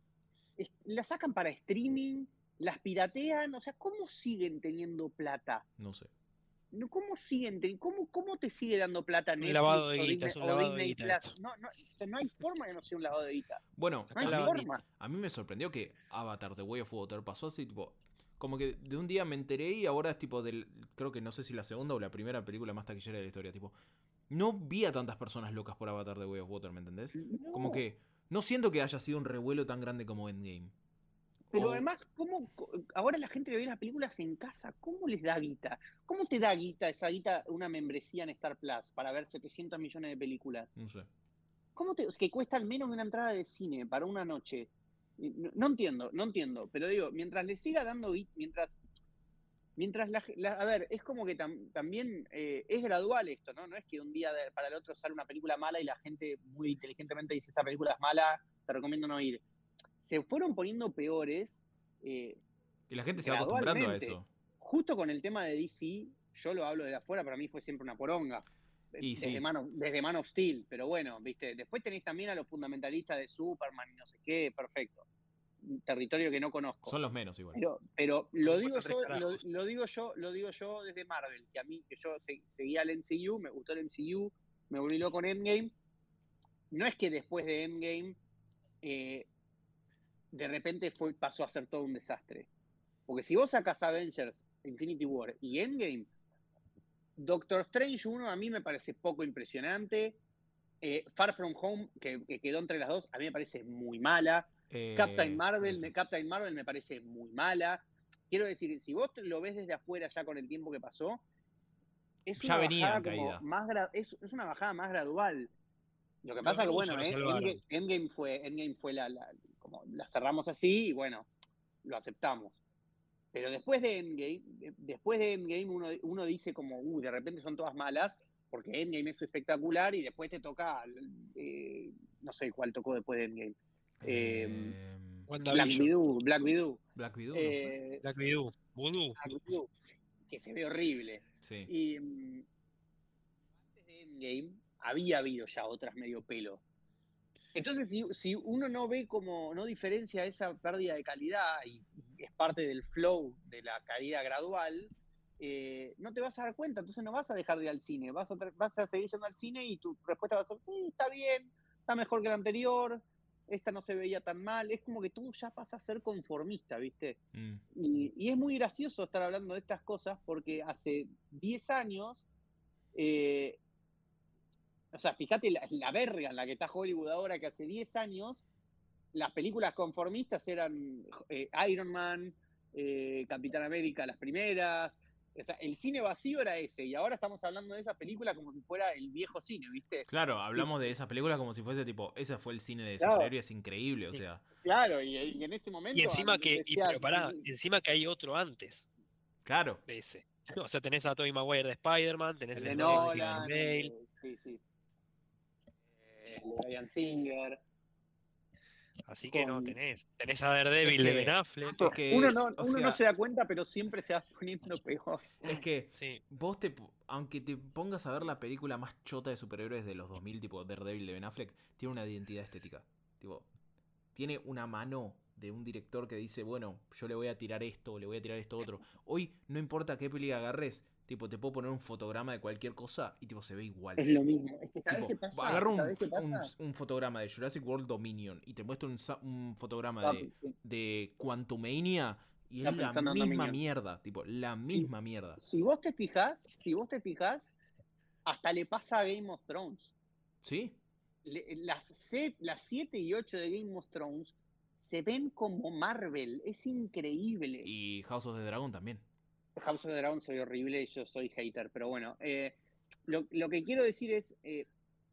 S3: es, la sacan para streaming, las piratean, o sea, ¿cómo siguen teniendo plata?
S1: No sé.
S3: No, ¿cómo siguen? ¿Cómo, ¿Cómo te sigue dando plata
S2: Un lavado
S3: Netflix
S2: de
S3: o
S2: guita,
S3: Disney,
S2: es un
S3: o
S2: lavado de
S3: Disney
S2: guita
S3: Plus?
S2: esto.
S3: No, no, o sea, no hay forma de no ser un lavado de guita.
S1: Bueno,
S3: No hay
S2: Acá
S1: a
S2: la
S1: mí,
S3: forma.
S1: a mí me sorprendió que Avatar The Way of Water pasó así, tipo, como que de un día me enteré y ahora es tipo del, creo que no sé si la segunda o la primera película más taquillera de la historia, tipo, no vi a tantas personas locas por Avatar The Way of Water, ¿me entendés? Como
S3: No.
S1: que no siento que haya sido un revuelo tan grande como Endgame.
S3: Pero
S1: O,
S3: además, ¿cómo co- ahora la gente que ve las películas en casa? ¿Cómo les da guita? ¿Cómo te da guita, esa guita, una membresía en Star Plus para ver setecientos millones de películas?
S1: no sé.
S3: ¿Cómo te, que cuesta al menos una entrada de cine para una noche? Y No, no entiendo, no entiendo. Pero digo, mientras le siga dando guita, mientras Mientras la, la, a ver, es como que tam, también eh, es gradual esto, ¿no? No es que un día de, para el otro sale una película mala y la gente muy inteligentemente dice esta película es mala, te recomiendo no ir. Se fueron poniendo peores eh,
S1: Y la gente se va acostumbrando a
S3: gradualmente.
S1: eso.
S3: Justo con el tema de D C, yo lo hablo de afuera, para mí fue siempre una poronga.
S1: Y
S3: Desde,
S1: sí.
S3: Man of, desde Man of Steel, pero bueno, viste. Después tenéis también a los fundamentalistas de Superman y no sé qué, perfecto. Un territorio que no conozco.
S1: Son los menos igual.
S3: Pero, pero
S2: No
S3: lo
S2: me
S3: digo
S2: importan tres
S3: yo, lo,
S2: carajos.
S3: lo digo yo, lo digo yo desde Marvel, que a mí, que yo se- seguía el M C U, me gustó el M C U, me volví loco con Endgame. No es que después de Endgame eh, de repente fue, pasó a ser todo un desastre. Porque si vos sacas Avengers, Infinity War y Endgame, Doctor Strange uno a mí me parece poco impresionante. Eh, Far From Home, que, que quedó entre las dos, a mí me parece muy mala.
S1: Eh,
S3: Captain Marvel,
S1: eso.
S3: me, Captain Marvel me parece muy mala. Quiero decir, si vos lo ves desde afuera ya con el tiempo que pasó, es
S1: Ya
S3: una
S1: venía
S3: bajada
S1: en
S3: como
S1: caída.
S3: más gra- es, es una bajada más gradual. Lo que
S2: Los
S3: pasa que
S2: rusos
S3: bueno,
S2: lo
S3: eh,
S2: salvaron.
S3: Endgame, Endgame fue, Endgame fue la, la, como la cerramos así y bueno, lo aceptamos. Pero después de Endgame, de- después de Endgame uno, uno dice como, uh, de repente son todas malas, porque Endgame es espectacular y después te toca, eh, no sé cuál tocó después de Endgame. Eh,
S1: Eh,
S3: Black
S2: WandaVision,
S3: Widow, Black Widow.
S1: Black Widow, ¿no fue?
S3: Eh,
S2: Black Widow, Voodoo.
S3: Black Widow, que se ve horrible.
S1: Sí.
S3: Y mm, antes de Endgame había habido ya otras medio pelo. Entonces, si, si uno no ve como, no diferencia esa pérdida de calidad y, y es parte del flow de la caída gradual, eh, no te vas a dar cuenta, entonces no vas a dejar de ir al cine, vas a, vas a seguir yendo al cine y tu respuesta va a ser, sí, está bien, está mejor que la anterior, esta no se veía tan mal, es como que tú ya pasas a ser conformista, ¿viste?
S1: Mm.
S3: Y, y es muy gracioso estar hablando de estas cosas porque hace diez años, eh, o sea, fíjate la, la verga en la que está Hollywood ahora, que hace diez años las películas conformistas eran eh, Iron Man, eh, Capitán América, las primeras. O sea, el cine vacío era ese, y ahora estamos hablando de esa película como si fuera el viejo cine, ¿viste?
S1: Claro,
S3: Y,
S1: hablamos de esa película como si fuese tipo, ese fue el cine de
S3: claro,
S1: superhéroes increíble, o
S2: Sí.
S1: sea,
S3: claro, y, y en ese
S2: Y
S3: momento
S2: encima que, y,
S3: decías,
S2: pero pará, encima que hay otro antes
S1: claro.
S2: de ese. O sea, tenés a Tobey Maguire de Spider-Man, tenés
S3: el
S2: el
S3: de
S2: de Christian
S3: Nolan, el
S2: Bale,
S3: de, sí, sí, el de Ryan Singer,
S2: así que no,
S3: con...
S2: tenés. Tenés a Daredevil
S1: Es
S2: de
S1: que-
S2: Ben Affleck.
S1: Es que,
S3: Uno no,
S1: o
S3: uno no
S1: sea,
S3: se da cuenta, pero siempre se va poniendo peor.
S1: es que
S2: Sí,
S1: vos te, aunque te pongas a ver la película más chota de superhéroes de los dos mil, tipo Daredevil de Ben Affleck, tiene una identidad estética. Tipo, tiene una mano de un director que dice, bueno, yo le voy a tirar esto, le voy a tirar esto otro. Hoy, no importa qué peli agarres, tipo, te puedo poner un fotograma de cualquier cosa y tipo, se ve igual.
S3: Es lo mismo. Es que, ¿sabes
S1: Tipo,
S3: qué pasa?
S1: agarra un,
S3: ¿Sabes qué
S1: un,
S3: pasa?
S1: un fotograma de Jurassic World Dominion y te muestro un, sa- un fotograma de,
S3: Papi, sí.
S1: de Quantumania y es
S3: Está
S1: la
S3: pensando en
S1: misma
S3: Dominion.
S1: mierda, tipo, la
S3: Si,
S1: misma mierda.
S3: si vos te fijas, si vos te fijas, hasta le pasa a Game of Thrones.
S1: ¿Sí?
S3: Le- las, set- las siete y ocho de Game of Thrones se ven como Marvel. Es increíble.
S1: Y House of the Dragon también.
S3: House of the Dragon soy horrible y yo soy hater, pero bueno. eh, lo, lo que quiero decir es, eh,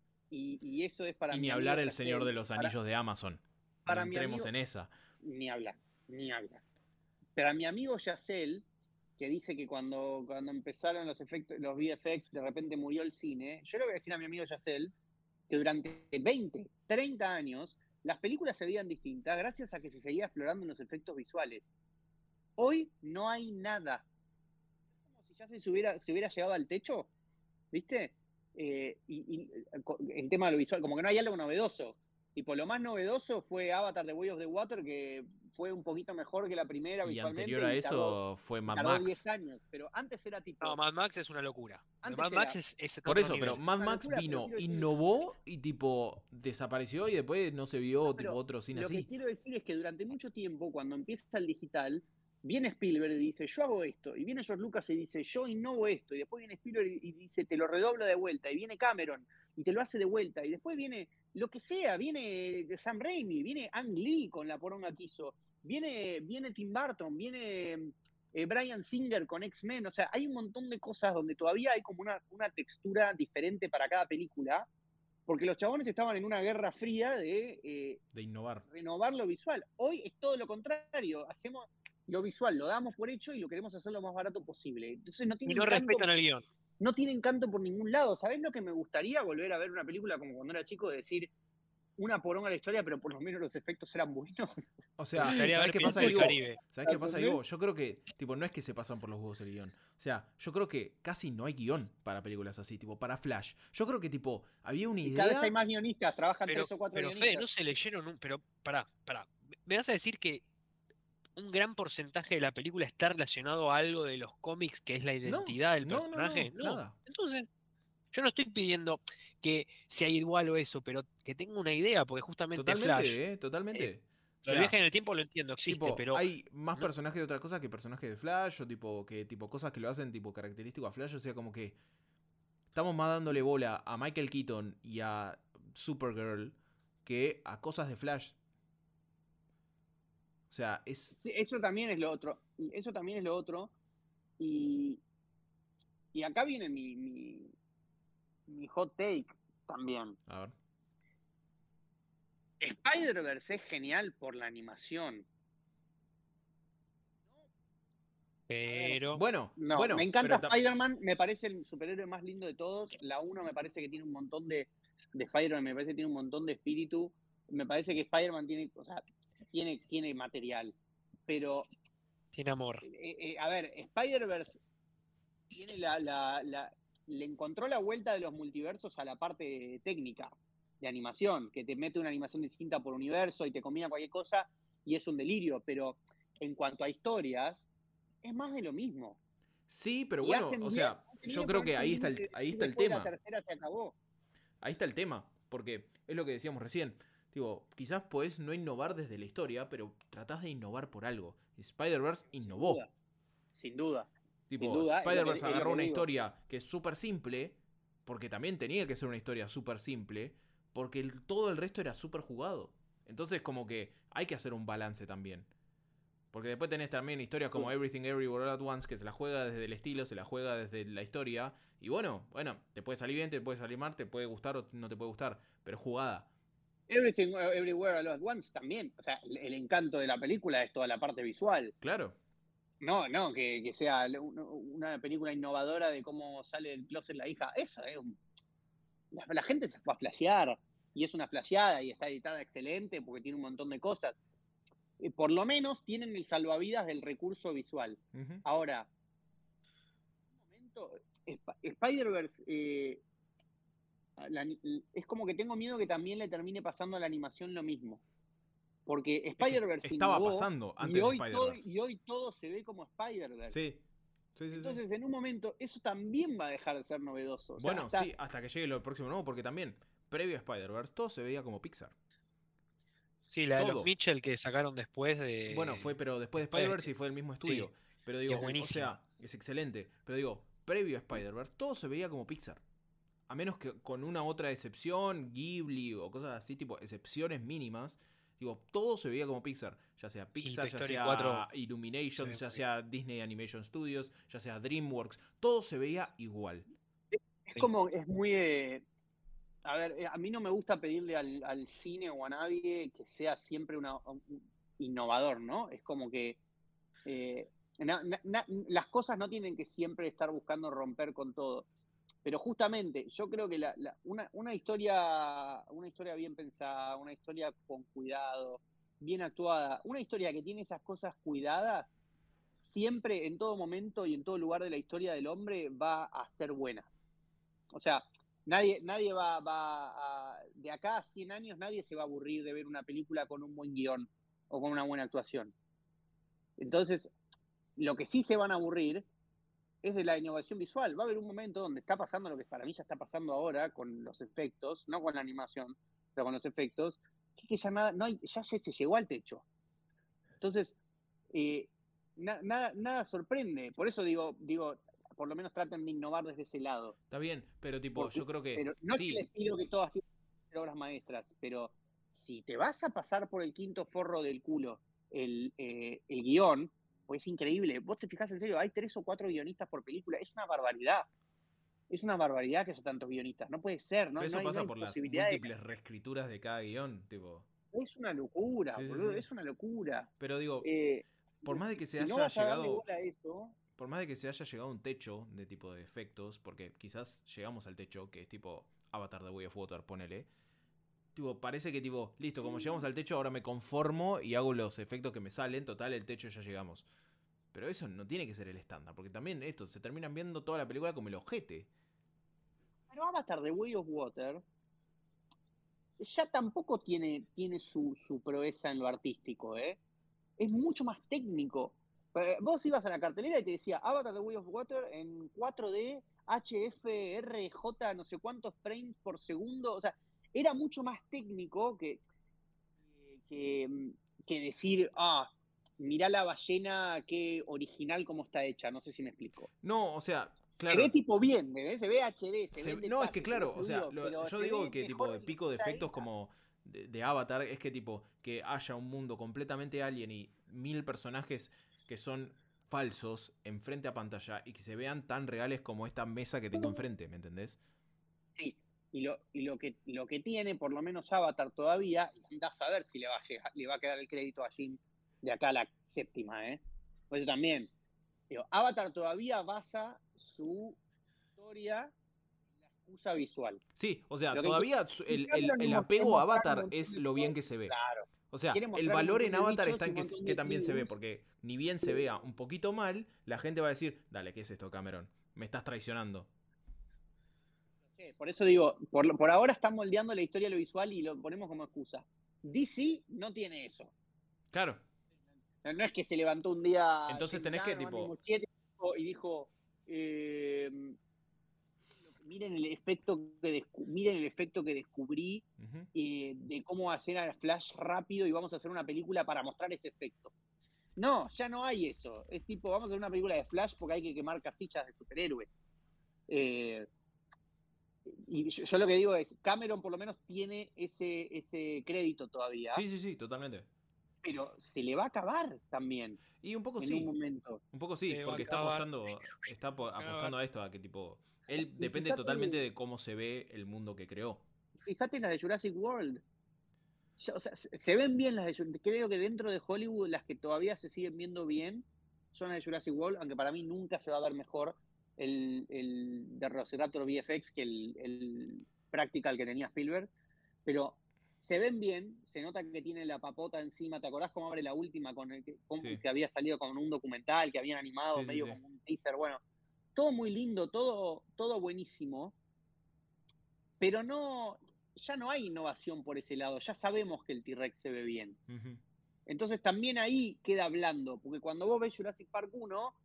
S3: y, y eso es para
S1: Y
S3: mi
S1: ni
S3: amigo
S1: hablar el Señor
S3: Yacel,
S1: de los
S3: para,
S1: Anillos de Amazon. No
S3: para mi
S1: entremos
S3: amigo,
S1: en esa.
S3: ni hablar, ni hablar. Pero a mi amigo Yacel, que dice que cuando, cuando empezaron los efectos, los V F X, de repente murió el cine, yo le voy a decir a mi amigo Yacel que durante veinte, treinta años las películas se veían distintas gracias a que se seguía explorando los efectos visuales. Hoy no hay nada. Es como si ya se hubiera, se hubiera llegado al techo, ¿viste? Eh, y, y en tema de lo visual, como que no hay algo novedoso. Tipo, lo más novedoso fue Avatar The Way of the Water, que fue un poquito mejor que la primera
S1: Y
S3: visualmente
S1: anterior a
S3: y tardó,
S1: eso fue
S3: y
S1: Mad
S3: tardó diez
S1: Max.
S3: años. Pero antes era tipo.
S2: no, Mad Max es una locura. Lo de
S3: Antes
S2: Mad
S3: era
S2: Max es, es
S1: Por
S2: otro
S1: eso, pero
S2: nivel.
S1: Mad
S3: una
S1: Max
S3: locura, pero
S1: vino,
S3: quiero decir.
S1: innovó y tipo desapareció y después no se vio
S3: No,
S1: tipo
S3: pero
S1: otro cine
S3: lo que
S1: así.
S3: quiero decir es que durante mucho tiempo, cuando empieza el digital, viene Spielberg y dice, yo hago esto. Y viene George Lucas y dice, yo innovo esto. Y después viene Spielberg y dice, te lo redoblo de vuelta. Y viene Cameron y te lo hace de vuelta. Y después viene lo que sea, viene Sam Raimi, viene Ang Lee con la poronga que hizo. Viene, viene Tim Burton, viene eh, Bryan Singer con X-Men. O sea, hay un montón de cosas donde todavía hay como una, una textura diferente para cada película. Porque los chabones estaban en una guerra fría de eh,
S1: De innovar.
S3: renovar lo visual. Hoy es todo lo contrario. Hacemos lo visual, lo damos por hecho y lo queremos hacer lo más barato posible. Entonces no
S2: Y
S3: tiene
S2: no
S3: encanto,
S2: respetan el guión.
S3: no tiene encanto por ningún lado. ¿Sabés lo que me gustaría? Volver a ver una película como cuando era chico, de decir una poronga la historia, pero por lo menos los efectos eran buenos.
S1: O sea,
S2: Me gustaría
S1: ¿sabes
S2: ver
S1: qué
S2: Piratas
S1: pasa,
S2: del
S1: Diego?
S2: Caribe.
S1: ¿Sabes qué pasa,
S3: ¿Entendés?
S1: Diego? Yo creo que, tipo, no es que se pasan por los huevos el guión. O sea, yo creo que casi no hay guión para películas así, tipo, para Flash. Yo creo que, tipo, había una
S3: Y cada vez hay
S1: idea.
S3: más guionistas, trabajan
S2: Pero,
S3: tres o cuatro
S2: pero
S3: guionistas.
S2: Fede, no se leyeron un. Pero, pará, pará. ¿Me vas a decir que un gran porcentaje de la película está relacionado a algo de los cómics que es la
S1: No,
S2: identidad del
S1: no, no, no,
S2: personaje? No.
S1: nada.
S2: Entonces, yo no estoy pidiendo que sea igual o eso, pero que tenga una idea, porque justamente Flash.
S1: Totalmente, ¿eh?
S2: eh,
S1: Totalmente. O
S2: lo del
S1: sea,
S2: viaje en el tiempo lo entiendo, existe,
S1: tipo,
S2: pero.
S1: hay más
S2: no-
S1: personajes de otra cosa que personajes de Flash, o tipo, que tipo cosas que lo hacen tipo característico a Flash, o sea, como que estamos más dándole bola a Michael Keaton y a Supergirl que a cosas de Flash. O sea, es.
S3: Sí, eso también es lo otro. Y eso también es lo otro. Y, y acá viene mi, mi, mi hot take también.
S1: A ver.
S3: Spider-Verse es genial por la animación.
S2: Pero.
S1: Bueno,
S3: No,
S1: bueno,
S3: me encanta
S1: pero ta-
S3: Spider-Man, me parece el superhéroe más lindo de todos. La uno me parece que tiene un montón de, de Spider-Man, me parece que tiene un montón de espíritu. Me parece que Spider-Man tiene, o sea, tiene, tiene material. Pero,
S2: Tiene amor.
S3: eh, eh, a ver, Spider-Verse tiene la, la, la, le encontró la vuelta de los multiversos a la parte técnica de animación, que te mete una animación distinta por universo y te combina cualquier cosa y es un delirio. Pero en cuanto a historias, es más de lo mismo.
S1: Sí, pero
S3: Y
S1: bueno,
S3: hacen
S1: o
S3: bien,
S1: sea,
S3: hacen
S1: yo
S3: bien
S1: creo
S3: con
S1: que
S3: ese
S1: ahí está el,
S3: límite de
S1: ahí
S3: decir
S1: está el
S3: después de la
S1: tema.
S3: tercera se acabó.
S1: Ahí está el tema. Porque es lo que decíamos recién. Digo, quizás podés no innovar desde la historia, pero tratás de innovar por algo. Spider-Verse
S3: Sin
S1: innovó.
S3: duda, sin duda, sin
S1: Tipo,
S3: duda, es lo que,
S1: Spider-Verse
S3: es lo
S1: agarró
S3: que
S1: una
S3: digo.
S1: historia que es súper simple, porque también tenía que ser una historia súper simple, porque el- todo el resto era súper jugado. Entonces, como que hay que hacer un balance también. Porque después tenés también historias como Everything Everywhere All At Once, que se la juega desde el estilo, se la juega desde la historia. Y bueno, bueno, te puede salir bien, te puede salir mal, te puede gustar o no te puede gustar, pero es jugada.
S3: Everything Everywhere All At Once también. O sea, el, el encanto de la película es toda la parte visual.
S1: Claro.
S3: No, no, que, que sea una película innovadora de cómo sale del closet la hija. Eso es un... la, la gente se va a flashear. Y es una flasheada y está editada excelente porque tiene un montón de cosas. Eh, por lo menos tienen el salvavidas del recurso visual.
S1: Uh-huh.
S3: Ahora, un momento, Sp- Spider-Verse eh, la- es como que tengo miedo que también le termine pasando a la animación lo mismo. Porque
S1: Es que
S3: Spider-Verse
S1: estaba
S3: innovó
S1: pasando
S3: y
S1: antes de
S3: hoy, todo,
S1: Spider-Verse.
S3: y hoy todo se ve como Spider-Verse.
S1: Sí. Sí, sí,
S3: Entonces,
S1: sí.
S3: en un momento, eso también va a dejar de ser novedoso. O sea,
S1: Bueno,
S3: hasta...
S1: sí, hasta que llegue lo próximo nuevo, porque también, previo a Spider-Verse, todo se veía como Pixar.
S2: Sí, la de los
S1: Todo.
S2: Mitchell que sacaron después de.
S1: Bueno, fue, pero después de
S2: Después,
S1: Spider-Verse y fue el mismo estudio.
S2: sí,
S1: Pero
S2: y es
S1: digo, o
S2: buenísima.
S1: sea, es excelente. Pero digo, previo a Spider-Verse, todo se veía como Pixar. A menos que con una otra excepción, Ghibli o cosas así, tipo excepciones mínimas. Digo, todo se veía como Pixar. Ya sea Pixar, ya sea
S2: cuatro
S1: Illumination,
S2: se ve
S1: ya
S2: muy
S1: sea Disney Animation Studios, ya sea DreamWorks. Todo se veía igual.
S3: Es
S2: Sí.
S3: como, es muy... eh, a ver, eh, a mí no me gusta pedirle al, al cine o a nadie que sea siempre una, un innovador, ¿no? Es como que eh, na- na- na- las cosas no tienen que siempre estar buscando romper con todo. Pero justamente, yo creo que la, la- una, una historia, una historia bien pensada, una historia con cuidado, bien actuada, una historia que tiene esas cosas cuidadas, siempre, en todo momento y en todo lugar de la historia del hombre, va a ser buena. O sea, nadie, nadie va, va a, de acá a cien años, nadie se va a aburrir de ver una película con un buen guión o con una buena actuación. Entonces, lo que sí se van a aburrir es de la innovación visual. Va a haber un momento donde está pasando lo que para mí ya está pasando ahora con los efectos, no con la animación, pero con los efectos, que, que ya, nada, no hay, ya, ya se llegó al techo. Entonces, eh, na, nada, nada sorprende. Por eso digo, digo, por lo menos traten de innovar desde ese lado.
S1: Está bien, pero tipo,
S3: Porque,
S1: yo creo que
S3: pero no es que
S1: sí.
S3: les pido que todas tienen que ser obras maestras, pero si te vas a pasar por el quinto forro del culo el, eh, el guión, pues es increíble. Vos te fijás en serio, hay tres o cuatro guionistas por película, es una barbaridad. Es una barbaridad que haya tantos guionistas. No puede ser, no,
S1: Pero
S3: no,
S1: eso
S3: hay, no
S1: pasa
S3: hay
S1: por las
S3: posibilidad de...
S1: múltiples reescrituras de cada guión, tipo.
S3: Es una locura,
S1: Sí, sí,
S3: boludo,
S1: sí.
S3: es una locura.
S1: Pero digo,
S3: Eh,
S1: por más de
S3: si,
S1: que se
S3: si no
S1: haya
S3: vas a darle
S1: llegado.
S3: bola a eso,
S1: Por más de que se haya llegado a un techo de tipo de efectos, porque quizás llegamos al techo, que es tipo Avatar de Way of Water, ponele. Tipo, parece que tipo, listo, como llegamos al techo, ahora me conformo y hago los efectos que me salen. Total, el techo ya llegamos. Pero eso no tiene que ser el estándar, porque también esto, se terminan viendo toda la película como el ojete.
S3: pero Avatar de Way of Water ya tampoco tiene, tiene su, su proeza en lo artístico, ¿eh? Es mucho más técnico. Eh, Vos ibas a la cartelera y te decía Avatar The Way of Water en cuatro D, H F R J, no sé cuántos frames por segundo. O sea, era mucho más técnico que, que, que decir, ah, mirá la ballena, qué original como está hecha. No sé si me explico.
S1: No, o sea,
S3: Se ve
S1: claro.
S3: tipo bien, ¿ves? Se ve H D, se,
S1: Se,
S3: ve en
S1: no, es
S3: detalle,
S1: que
S3: se ve
S1: claro, o sea,
S3: fluido,
S1: lo-
S3: pero
S1: yo
S3: se
S1: digo
S3: ve
S1: que tipo
S3: mejor
S1: de
S3: de lo
S1: pico de
S3: que está
S1: efectos
S3: hecha.
S1: como de, de Avatar es que tipo que haya un mundo completamente alien y mil personajes que son falsos enfrente a pantalla y que se vean tan reales como esta mesa que tengo enfrente, ¿me entendés?
S3: Sí, y lo, y lo que lo que tiene, por lo menos Avatar todavía, y andás a ver si le va a llegar, le va a quedar el crédito a Jim de acá a la séptima, ¿eh? Por eso también, digo, Avatar todavía basa su historia en la excusa visual.
S1: Sí, o sea,
S3: Lo que quiere,
S1: todavía su-
S3: James
S1: el, el-
S3: Cameron
S1: el
S3: mo- quiere
S1: apego a
S3: mostrar un
S1: Avatar
S3: montón
S1: es
S3: de
S1: lo bien
S3: cosas,
S1: que se ve.
S3: claro.
S1: O sea,
S3: Quiere
S1: el
S3: mostrar un
S1: valor
S3: montón
S1: en
S3: de
S1: Avatar
S3: bichos
S1: está
S3: y
S1: en
S3: un
S1: que,
S3: montón
S1: que
S3: de
S1: también se ve,
S3: tribus.
S1: porque ni bien se vea un poquito mal, la gente va a decir, dale, ¿qué es esto, Cameron? Me estás traicionando.
S3: Sí, por eso digo, por, por ahora están moldeando la historia de lo visual y lo ponemos como excusa. D C no tiene eso.
S1: Claro.
S3: No, no es que se levantó un día
S1: Entonces
S3: James
S1: tenés que
S3: Gunn o Andy
S1: tipo,
S3: Muschietti dijo, y dijo eh, miren el efecto que descu- miren el efecto que descubrí
S1: Ujú.
S3: eh, de cómo hacer a Flash rápido y vamos a hacer una película para mostrar ese efecto. No, ya no hay eso. Es tipo, vamos a hacer una película de Flash porque hay que quemar casillas de superhéroes. Eh, y yo, yo lo que digo es, Cameron por lo menos tiene ese, ese crédito todavía,
S1: Sí, sí, sí, totalmente.
S3: pero se le va a acabar también
S1: Y un poco
S3: en un
S1: sí,
S3: momento.
S1: un poco sí,
S2: Se va a
S1: porque está
S2: acabar.
S1: apostando, está apo-
S2: A ver.
S1: apostando a esto, a que tipo, él
S3: Y
S1: depende
S3: fíjate,
S1: totalmente de cómo se ve el mundo que creó.
S3: fíjate en las de Jurassic World. Ya, o sea, se, se ven bien las de Jurassic. Creo que dentro de Hollywood las que todavía se siguen viendo bien son las de Jurassic World, aunque para mí nunca se va a ver mejor el, el de Velociraptor V F X que el, el practical que tenía Spielberg. Pero se ven bien, se nota que tiene la papota encima. ¿Te acordás cómo abre la última? Con el que, con,
S1: Sí,
S3: que había salido con un documental, que habían animado
S1: sí, sí,
S3: medio
S1: sí.
S3: como un teaser. Bueno, todo muy lindo, todo, todo buenísimo, pero no, ya no hay innovación por ese lado. Ya sabemos que el T-Rex se ve bien.
S1: Ujú.
S3: Entonces también ahí queda blando, porque cuando vos ves Jurassic Park uno,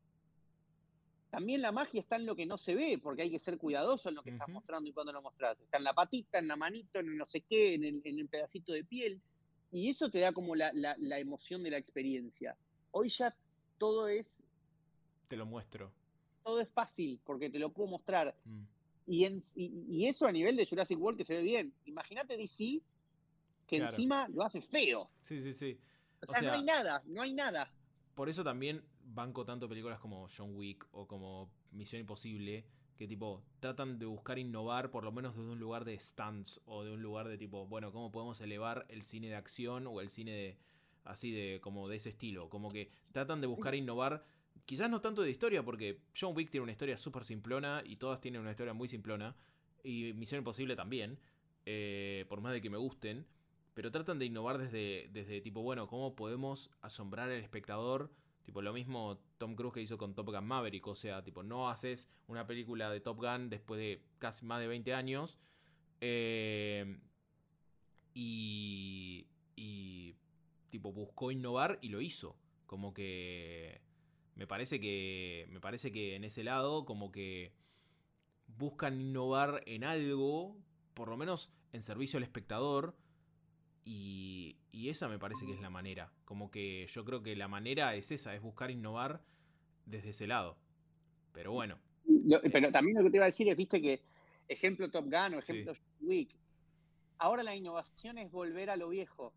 S3: también la magia está en lo que no se ve, porque hay que ser cuidadoso en lo que estás
S1: Ujú.
S3: mostrando y cuando lo mostrás. Está en la patita, en la manito, en el no sé qué, en el, en el pedacito de piel. Y eso te da como la, la, la emoción de la experiencia. Hoy ya todo es,
S1: Te lo muestro.
S3: todo es fácil, porque te lo puedo mostrar.
S1: Mm.
S3: Y, en, y, y eso a nivel de Jurassic World que se ve bien. Imagínate D C que
S1: Claro.
S3: encima lo hace feo.
S1: Sí, sí, sí.
S3: O
S1: O
S3: sea, no hay
S1: sea,
S3: nada, no hay nada.
S1: por eso también banco tanto películas como John Wick o como Misión Imposible, que tipo tratan de buscar innovar por lo menos desde un lugar de stunts o de un lugar de tipo, bueno, cómo podemos elevar el cine de acción o el cine de así de como de ese estilo, como que tratan de buscar innovar, quizás no tanto de historia, porque John Wick tiene una historia súper simplona y todas tienen una historia muy simplona, y Misión Imposible también, eh, por más de que me gusten, pero tratan de innovar desde, desde tipo, bueno, ¿cómo podemos asombrar al espectador? Tipo, lo mismo Tom Cruise que hizo con Top Gun Maverick. O sea, tipo, no haces una película de Top Gun después de casi más de veinte años. Eh, y, y, tipo, buscó innovar y lo hizo. Como que... Me parece que... Me parece que en ese lado, como que... Buscan innovar en algo, por lo menos en servicio al espectador. Y, y esa me parece que es la manera. Como que yo creo que la manera es esa, es buscar innovar desde ese lado. Pero bueno.
S3: Lo-
S1: Eh,
S3: pero también lo que te iba a decir es, viste que ejemplo Top Gun o
S1: sí.
S3: ejemplo John Wick, ahora la innovación es volver a lo viejo.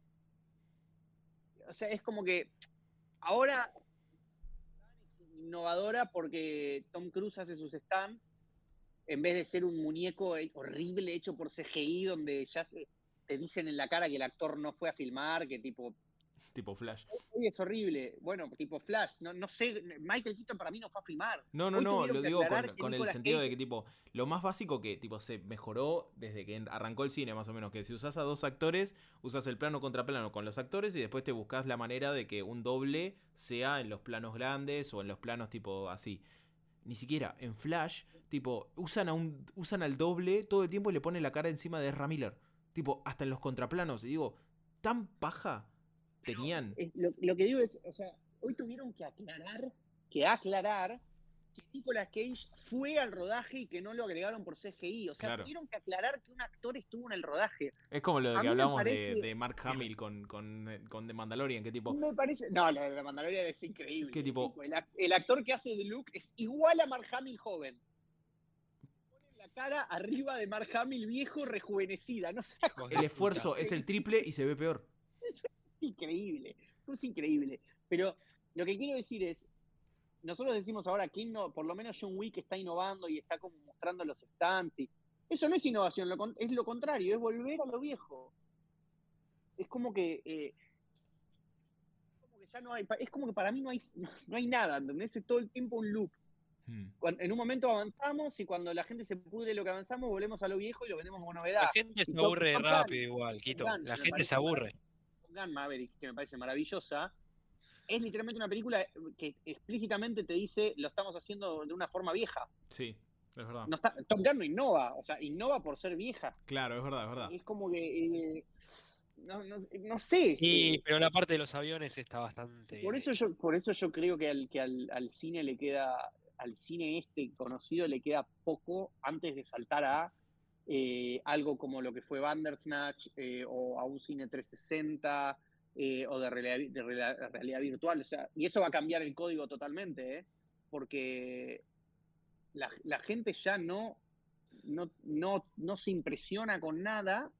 S3: O sea, es como que ahora es innovadora porque Tom Cruise hace sus stunts en vez de ser un muñeco horrible hecho por C G I donde ya te, te dicen en la cara que el actor no fue a filmar, que tipo,
S1: Tipo Flash.
S3: hoy es horrible. Bueno, tipo Flash, no, no sé, Michael Keaton para mí no fue a filmar.
S1: No, no,
S3: Hoy
S1: no,
S3: tuvieron
S1: lo
S3: que
S1: digo
S3: aclarar
S1: con,
S3: que
S1: con el
S3: Nicolas
S1: sentido de
S3: Cage...
S1: que, tipo, lo más básico que, tipo, se mejoró desde que arrancó el cine, más o menos, que si usas a dos actores, usas el plano contra plano con los actores y después te buscas la manera de que un doble sea en los planos grandes o en los planos, tipo, así. Ni siquiera, en Flash, tipo, usan, a un, usan al doble todo el tiempo y le ponen la cara encima de Ezra Miller. Tipo, hasta en los contraplanos. Y digo, tan paja tenían.
S3: Es, lo, lo que digo es, o sea, hoy tuvieron que aclarar, que aclarar que Nicolas Cage fue al rodaje y que no lo agregaron por C G I. O sea,
S1: Claro.
S3: tuvieron que aclarar que un actor estuvo en el rodaje.
S1: Es como lo de
S3: A
S1: que
S3: mí me
S1: hablamos de,
S3: parece,
S1: de Mark Hamill con, con, con The Mandalorian, que tipo,
S3: me parece, no, la de la Mandalorian es increíble.
S1: que tipo,
S3: El, el actor que hace de Luke es igual a Mark Hamill joven. Ponen la cara arriba de Mark Hamill viejo, rejuvenecida. No sé,
S1: el esfuerzo es el triple y se ve peor.
S3: es increíble, es increíble. Pero lo que quiero decir es, nosotros decimos ahora que no, por lo menos John Wick está innovando y está como mostrando los stands. Y eso no es innovación, lo, es lo contrario, es volver a lo viejo. Es como que, eh, como que ya no hay, es como que para mí no hay, no hay nada, ¿entendés? Es todo el tiempo un loop.
S1: Hmm.
S3: Cuando, en un momento avanzamos y cuando la gente se pudre lo que avanzamos, volvemos a lo viejo y lo vendemos como novedad.
S2: La gente se
S3: Y Top,
S2: aburre
S3: Top
S2: rápido
S3: Gun,
S2: igual,
S3: Top
S2: Quito.
S3: Gun,
S2: La
S3: que me
S2: gente se
S3: parece
S2: aburre.
S3: Top Gun Maverick, que me parece maravillosa, es literalmente una película que explícitamente te dice lo estamos haciendo de una forma vieja.
S1: Sí, es verdad.
S3: No está, Top Gun no innova, o sea, innova por ser vieja.
S1: Claro, es verdad, es verdad.
S3: Es como que eh, no, no, no sé.
S2: Y,
S3: eh,
S2: pero la parte de los aviones está bastante
S3: por
S2: bien
S3: eso
S2: hecha.
S3: yo, por eso yo creo que al, que al, al cine le queda, al cine este conocido le queda poco antes de saltar a eh, algo como lo que fue Bandersnatch eh, o a un cine trescientos sesenta eh, o de realidad, de realidad, realidad virtual. O sea, y eso va a cambiar el código totalmente, ¿eh? Porque la, la gente ya no, no, no, no se impresiona con nada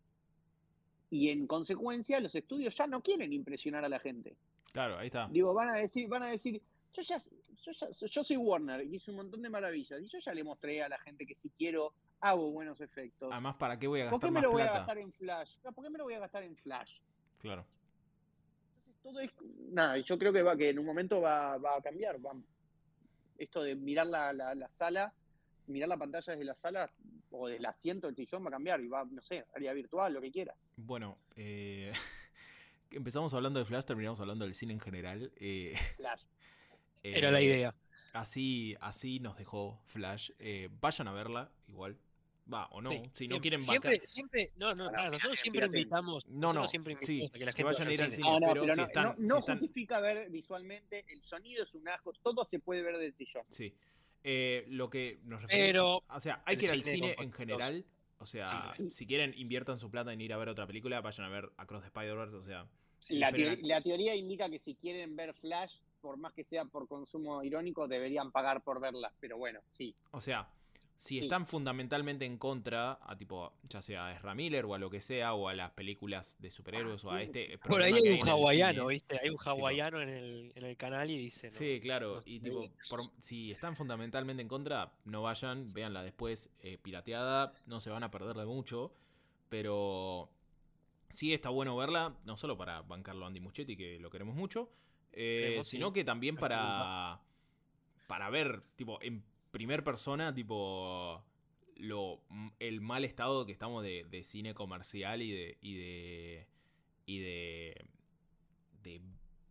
S3: y en consecuencia los estudios ya no quieren impresionar a la gente.
S1: Claro, ahí está.
S3: Digo, van a decir, van a decir, yo ya, yo ya, yo soy Warner y hice un montón de maravillas y yo ya le mostré a la gente que si quiero hago buenos efectos.
S1: Además, ¿para qué voy a
S3: ¿Por
S1: gastar
S3: qué me
S1: más
S3: lo voy a
S1: plata?
S3: gastar en Flash? ¿Por qué me lo voy a gastar en Flash?
S1: Claro.
S3: Entonces todo es nada, yo creo que va, que en un momento va, va a cambiar. Va, esto de mirar la, la, la sala, mirar la pantalla desde la sala o desde el asiento del sillón va a cambiar y va, no sé, realidad virtual, lo que quiera.
S1: Bueno, eh, empezamos hablando de Flash, terminamos hablando del cine en general. Eh,
S3: Flash.
S1: eh,
S2: Era la idea.
S1: Así, así nos dejó Flash. Eh, vayan a verla, igual. Va, o no.
S2: Sí,
S1: si no
S2: siempre,
S1: quieren
S2: siempre,
S1: bancar.
S2: siempre, no, no,
S3: Ahora,
S2: para, nosotros
S3: fíjate,
S2: siempre
S3: fíjate.
S2: invitamos,
S1: No,
S2: nosotros
S1: no,
S2: siempre
S1: sí,
S2: invitamos a que la
S1: que
S2: gente
S1: vayan
S2: vaya
S1: a ir
S2: al
S1: al
S2: cine.
S1: cine.
S3: No, no,
S1: pero
S3: pero
S1: si
S3: no,
S1: están-
S3: no,
S1: si
S3: no
S1: están-
S3: justifica ver visualmente, el sonido es un asco, todo se puede ver del sillón.
S1: Sí. Eh, lo que nos referimos.
S2: Pero
S1: O sea, hay
S2: el
S1: que ir al
S2: cine
S1: cine
S2: con
S1: en
S2: contenidos.
S1: general. O sea,
S3: Sí, sí.
S1: si quieren, inviertan su plata en ir a ver otra película, vayan a ver Across the Spider-Verse. O sea,
S2: Sí,
S1: y
S3: La,
S1: esperen
S3: teoría, la teoría indica que si quieren ver Flash, por más que sea por consumo irónico, deberían pagar por verla. Pero bueno, sí.
S1: a- o sea, si
S3: Sí.
S1: están fundamentalmente en contra a tipo, ya sea a Ezra Miller o a lo que sea, o a las películas de superhéroes
S3: Ah,
S1: o a
S3: sí.
S1: este
S2: por
S1: problema
S2: ahí
S1: que
S2: hay
S1: hay
S2: un
S1: en el
S2: hawaiano,
S1: cine.
S2: ¿viste? Hay un hawaiano en el, en el canal y dice, no.
S1: Sí, claro.
S2: no,
S1: Y
S2: no,
S1: tipo, por- si están fundamentalmente en contra, no vayan, véanla después eh, pirateada, no se van a perder de mucho. Pero sí está bueno verla, no solo para bancarlo a Andy Muschietti, que lo queremos mucho, eh,
S2: Queremos,
S1: sino
S2: sí.
S1: que también
S2: Nos preocupa.
S1: para, para ver, tipo, en primer persona, tipo, lo, el mal estado que estamos de, de cine comercial y de. y de. y de. de,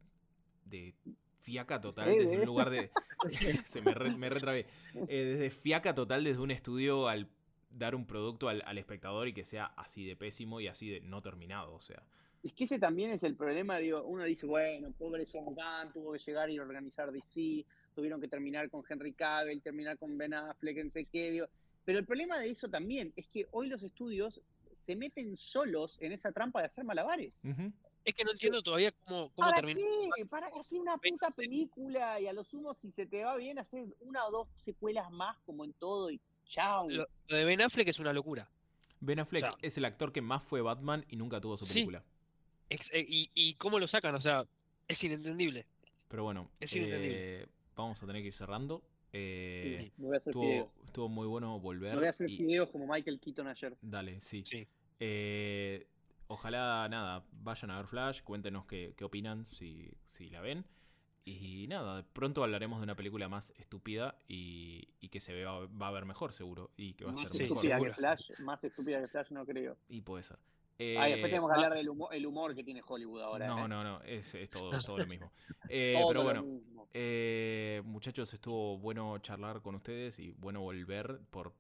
S1: de fiaca total desde un lugar de. se me, re- me retrabé. Eh, desde fiaca total desde un estudio al dar un producto al, al espectador y que sea así de pésimo y así de no terminado, o sea.
S3: Es que ese también es el problema, digo, uno dice, bueno, pobre Son Gunn, tuvo que llegar y organizar D C, tuvieron que terminar con Henry Cavill, terminar con Ben Affleck, no sé qué, digo. Pero el problema de eso también es que hoy los estudios se meten solos en esa trampa de hacer malabares.
S1: Ujú.
S2: Es que no entiendo todavía cómo, cómo
S3: ¿Para
S2: terminó.
S3: qué? ¿Para hacer una puta película? Y a lo sumo, si se te va bien, hacer una o dos secuelas más, como en todo, y chao.
S2: Lo, lo de Ben Affleck es una locura.
S1: Ben Affleck
S2: O sea,
S1: es el actor que más fue Batman y nunca tuvo su
S2: sí.
S1: película.
S2: Ex- eh, y, y cómo lo sacan, o sea, es inentendible.
S1: Pero bueno,
S2: Es
S1: eh,
S2: inentendible.
S1: vamos a tener que ir cerrando. Eh,
S3: Sí, me voy a hacer fideos.
S1: estuvo, estuvo muy bueno volver.
S3: Me voy a hacer
S1: y-
S3: fideos como Michael Keaton ayer.
S1: Dale, sí.
S2: Sí.
S1: Eh, ojalá, nada, vayan a ver Flash, cuéntenos qué, qué opinan, si, si la ven. Y nada, pronto hablaremos de una película más estúpida y, y que se vea, va a ver mejor, seguro. Y que va a
S3: Más
S1: ser
S2: Sí,
S1: mejor.
S3: estúpida que
S2: seguro.
S3: Flash, más estúpida que Flash no creo.
S1: Y puede ser.
S3: Ah, y después
S1: Eh,
S3: tenemos que
S2: va-
S3: hablar del humor, el humor que tiene Hollywood ahora.
S1: no,
S3: ¿eh?
S1: no, no, es, es todo, es todo lo mismo. Eh,
S3: Todo
S1: pero
S3: lo
S1: bueno,
S3: mismo.
S1: eh, muchachos, estuvo bueno charlar con ustedes y bueno volver por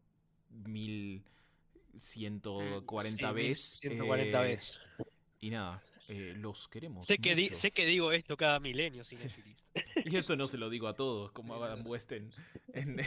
S1: mil ciento cuarenta
S2: Sí,
S1: veces.
S2: ciento cuarenta
S1: Eh,
S2: veces.
S1: Y nada, eh, los queremos
S2: Sé que, di-
S1: mucho.
S2: sé que digo esto cada milenio, cinéfilis.
S1: Y esto no se lo digo a todos, como a Adam West en... en-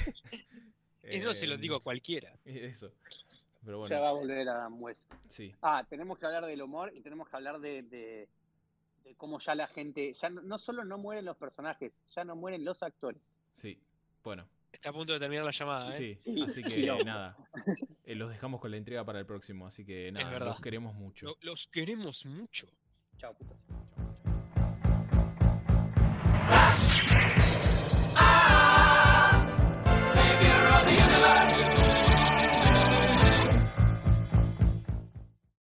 S2: Y no se lo
S1: en-
S2: digo a cualquiera.
S1: Eso. Pero
S3: Ya
S1: bueno,
S3: va a volver Adam West.
S1: sí.
S3: Ah, tenemos que hablar del humor y tenemos que hablar de, de, de cómo ya la gente, ya no, no solo no mueren los personajes, ya no mueren los actores.
S1: Sí, bueno,
S2: Está a punto de terminar la llamada, ¿eh?
S1: sí,
S3: Sí,
S1: así que
S3: quilombo.
S1: nada, eh, los dejamos con la entrega para el próximo, así que nada,
S2: verdad.
S1: los queremos mucho.
S2: Lo- los queremos mucho.
S3: Chao, puto.